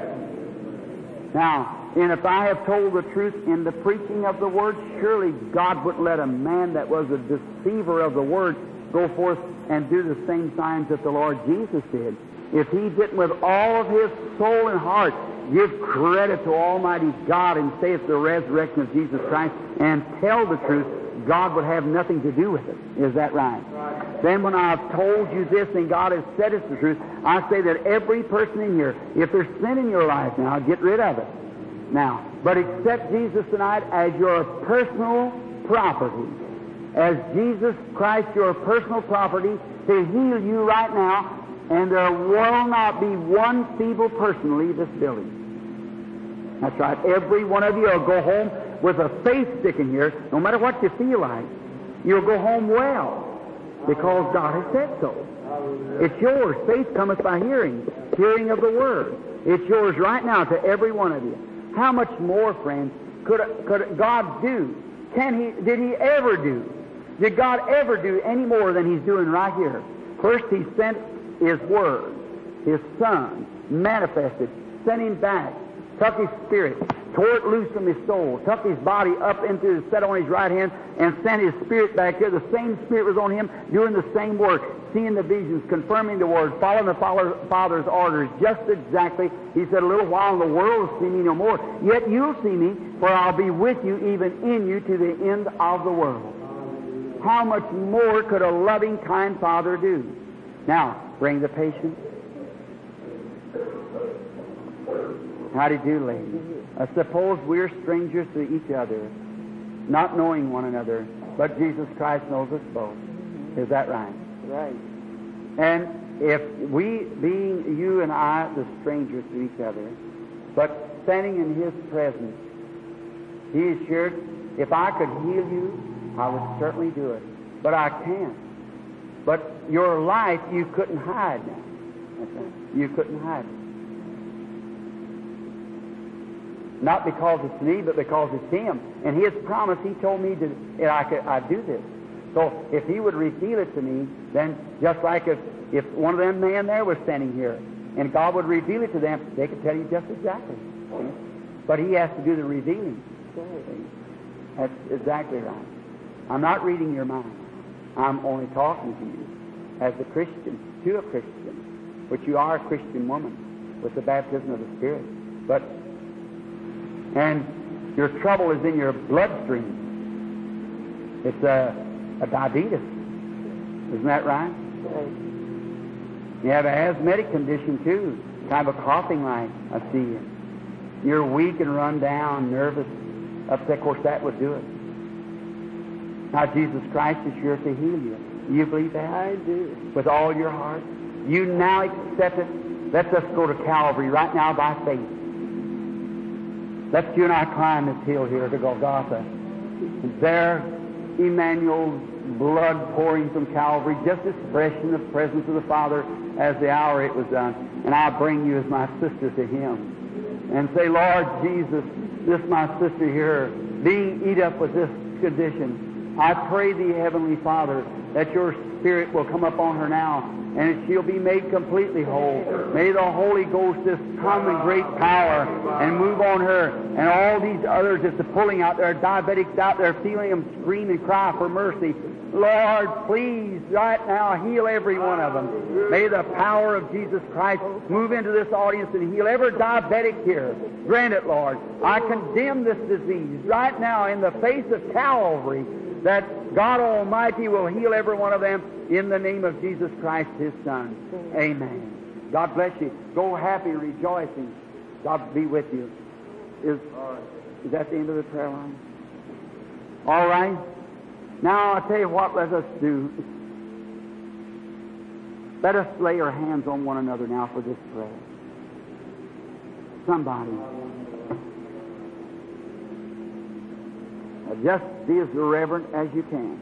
Now, and if I have told the truth in the preaching of the Word, surely God wouldn't let a man that was a deceiver of the Word go forth and do the same signs that the Lord Jesus did. If he didn't with all of his soul and heart give credit to Almighty God and say it's the resurrection of Jesus Christ and tell the truth, God would have nothing to do with it. Is that right? Right. Then when I've told you this and God has said it's the truth, I say that every person in here, if there's sin in your life now, get rid of it. Now, but accept Jesus tonight as your personal property. As Jesus Christ, your personal property, to heal you right now, and there will not be one feeble person leave this building. That's right. Every one of you will go home with a faith sticking here, no matter what you feel like. You'll go home well, because God has said so. It's yours. Faith cometh by hearing, hearing of the Word. It's yours right now to every one of you. How much more, friends, could, could God do? Can He? Did He ever do? Did God ever do any more than He's doing right here? First, He sent His Word, His Son, manifested, sent Him back, took His Spirit, tore it loose from His soul, took His body up into His, set on His right hand, and sent His Spirit back here. The same Spirit was on Him, doing the same work, seeing the visions, confirming the Word, following the Father's orders, just exactly. He said, a little while and the world will see me no more. Yet you'll see me, for I'll be with you, even in you, to the end of the world. How much more could a loving, kind Father do? Now, bring the patient. How do you do, lady? Uh, suppose we're strangers to each other, not knowing one another, but Jesus Christ knows us both. Is that right? Right. And if we, being you and I, the strangers to each other, but standing in His presence, He assured, if I could heal you, I would certainly do it. But I can't. But your life, you couldn't hide now. That's right. You couldn't hide it. Not because it's me, but because it's Him. And His promise, He told me to, that I could, I'd do this. So if He would reveal it to me, then just like if, if one of them men there was standing here, and God would reveal it to them, they could tell you just exactly. See? But He has to do the revealing. See? That's exactly right. I'm not reading your mind. I'm only talking to you as a Christian, to a Christian, which you are a Christian woman with the baptism of the Spirit. But, and your trouble is in your bloodstream. It's a, a diabetes. Isn't that right? Right. You have an asthmatic condition too, kind of a coughing like I see you. You're weak and run down, nervous, upset. Of course, that would do it. Now, Jesus Christ is sure to heal you. Do you believe that? I do. With all your heart. You now accept it. Let's us go to Calvary right now by faith. Let's you and I climb this hill here to Golgotha. There, Emmanuel's blood pouring from Calvary, just as fresh in the presence of the Father as the hour it was done. And I bring you as my sister to Him. And say, Lord Jesus, this my sister here, being eat up with this condition, I pray Thee, Heavenly Father, that Your Spirit will come upon her now, and she'll be made completely whole. May the Holy Ghost just come in great power and move on her, and all these others that's pulling out there, diabetics out there, feeling them scream and cry for mercy. Lord, please, right now, heal every one of them. May the power of Jesus Christ move into this audience and heal every diabetic here. Grant it, Lord. I condemn this disease right now in the face of Calvary, that God Almighty will heal every one of them in the name of Jesus Christ, His Son. Amen. God bless you. Go happy, rejoicing. God be with you. Is, is that the end of the prayer line? All right. Now, I'll tell you what, let us do. Let us lay our hands on one another now for this prayer. Somebody. Just be as reverent as you can.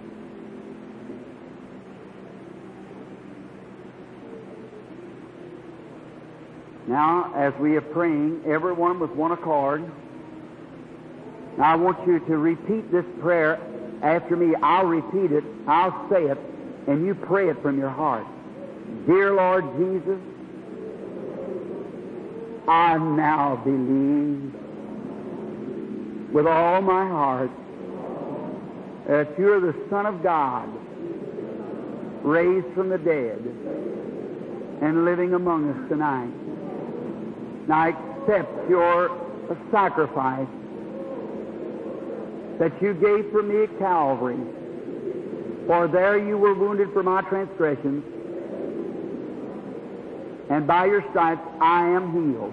Now, as we are praying, everyone with one accord, now I want you to repeat this prayer after me. I'll repeat it, I'll say it, and you pray it from your heart. Dear Lord Jesus, I now believe with all my heart that You're the Son of God, raised from the dead and living among us tonight. Now accept Your sacrifice that You gave for me at Calvary, for there You were wounded for my transgressions, and by Your stripes I am healed.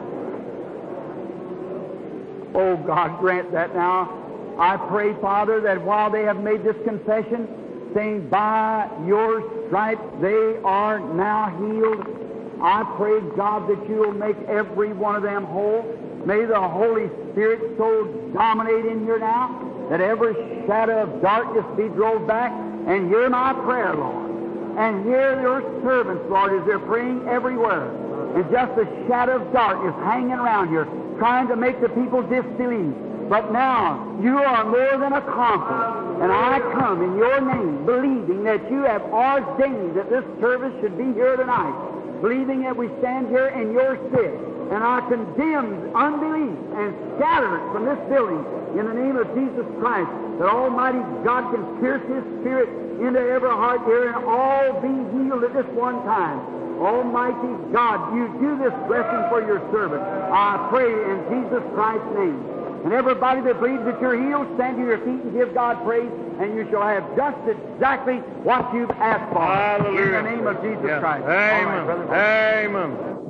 Oh, God, grant that now. I pray, Father, that while they have made this confession, saying, by Your stripes they are now healed, I pray, God, that You will make every one of them whole. May the Holy Spirit so dominate in here now that every shadow of darkness be drove back. And hear my prayer, Lord. And hear Your servants, Lord, as they're praying everywhere. It's just a shadow of darkness hanging around here, trying to make the people disbelieve. But now, You are more than a conqueror. And I come in Your name, believing that You have ordained that this service should be here tonight. Believing that we stand here in Your stead. And I condemn unbelief and scatter it from this building in the name of Jesus Christ, that Almighty God can pierce His Spirit into every heart here and all be healed at this one time. Almighty God, You do this blessing for Your servant. I pray in Jesus Christ's name. And everybody that believes that you're healed, stand to your feet and give God praise, and you shall have just exactly what you've asked for. Hallelujah. In the name of Jesus Yeah. Christ. Amen. All right, brother. Amen.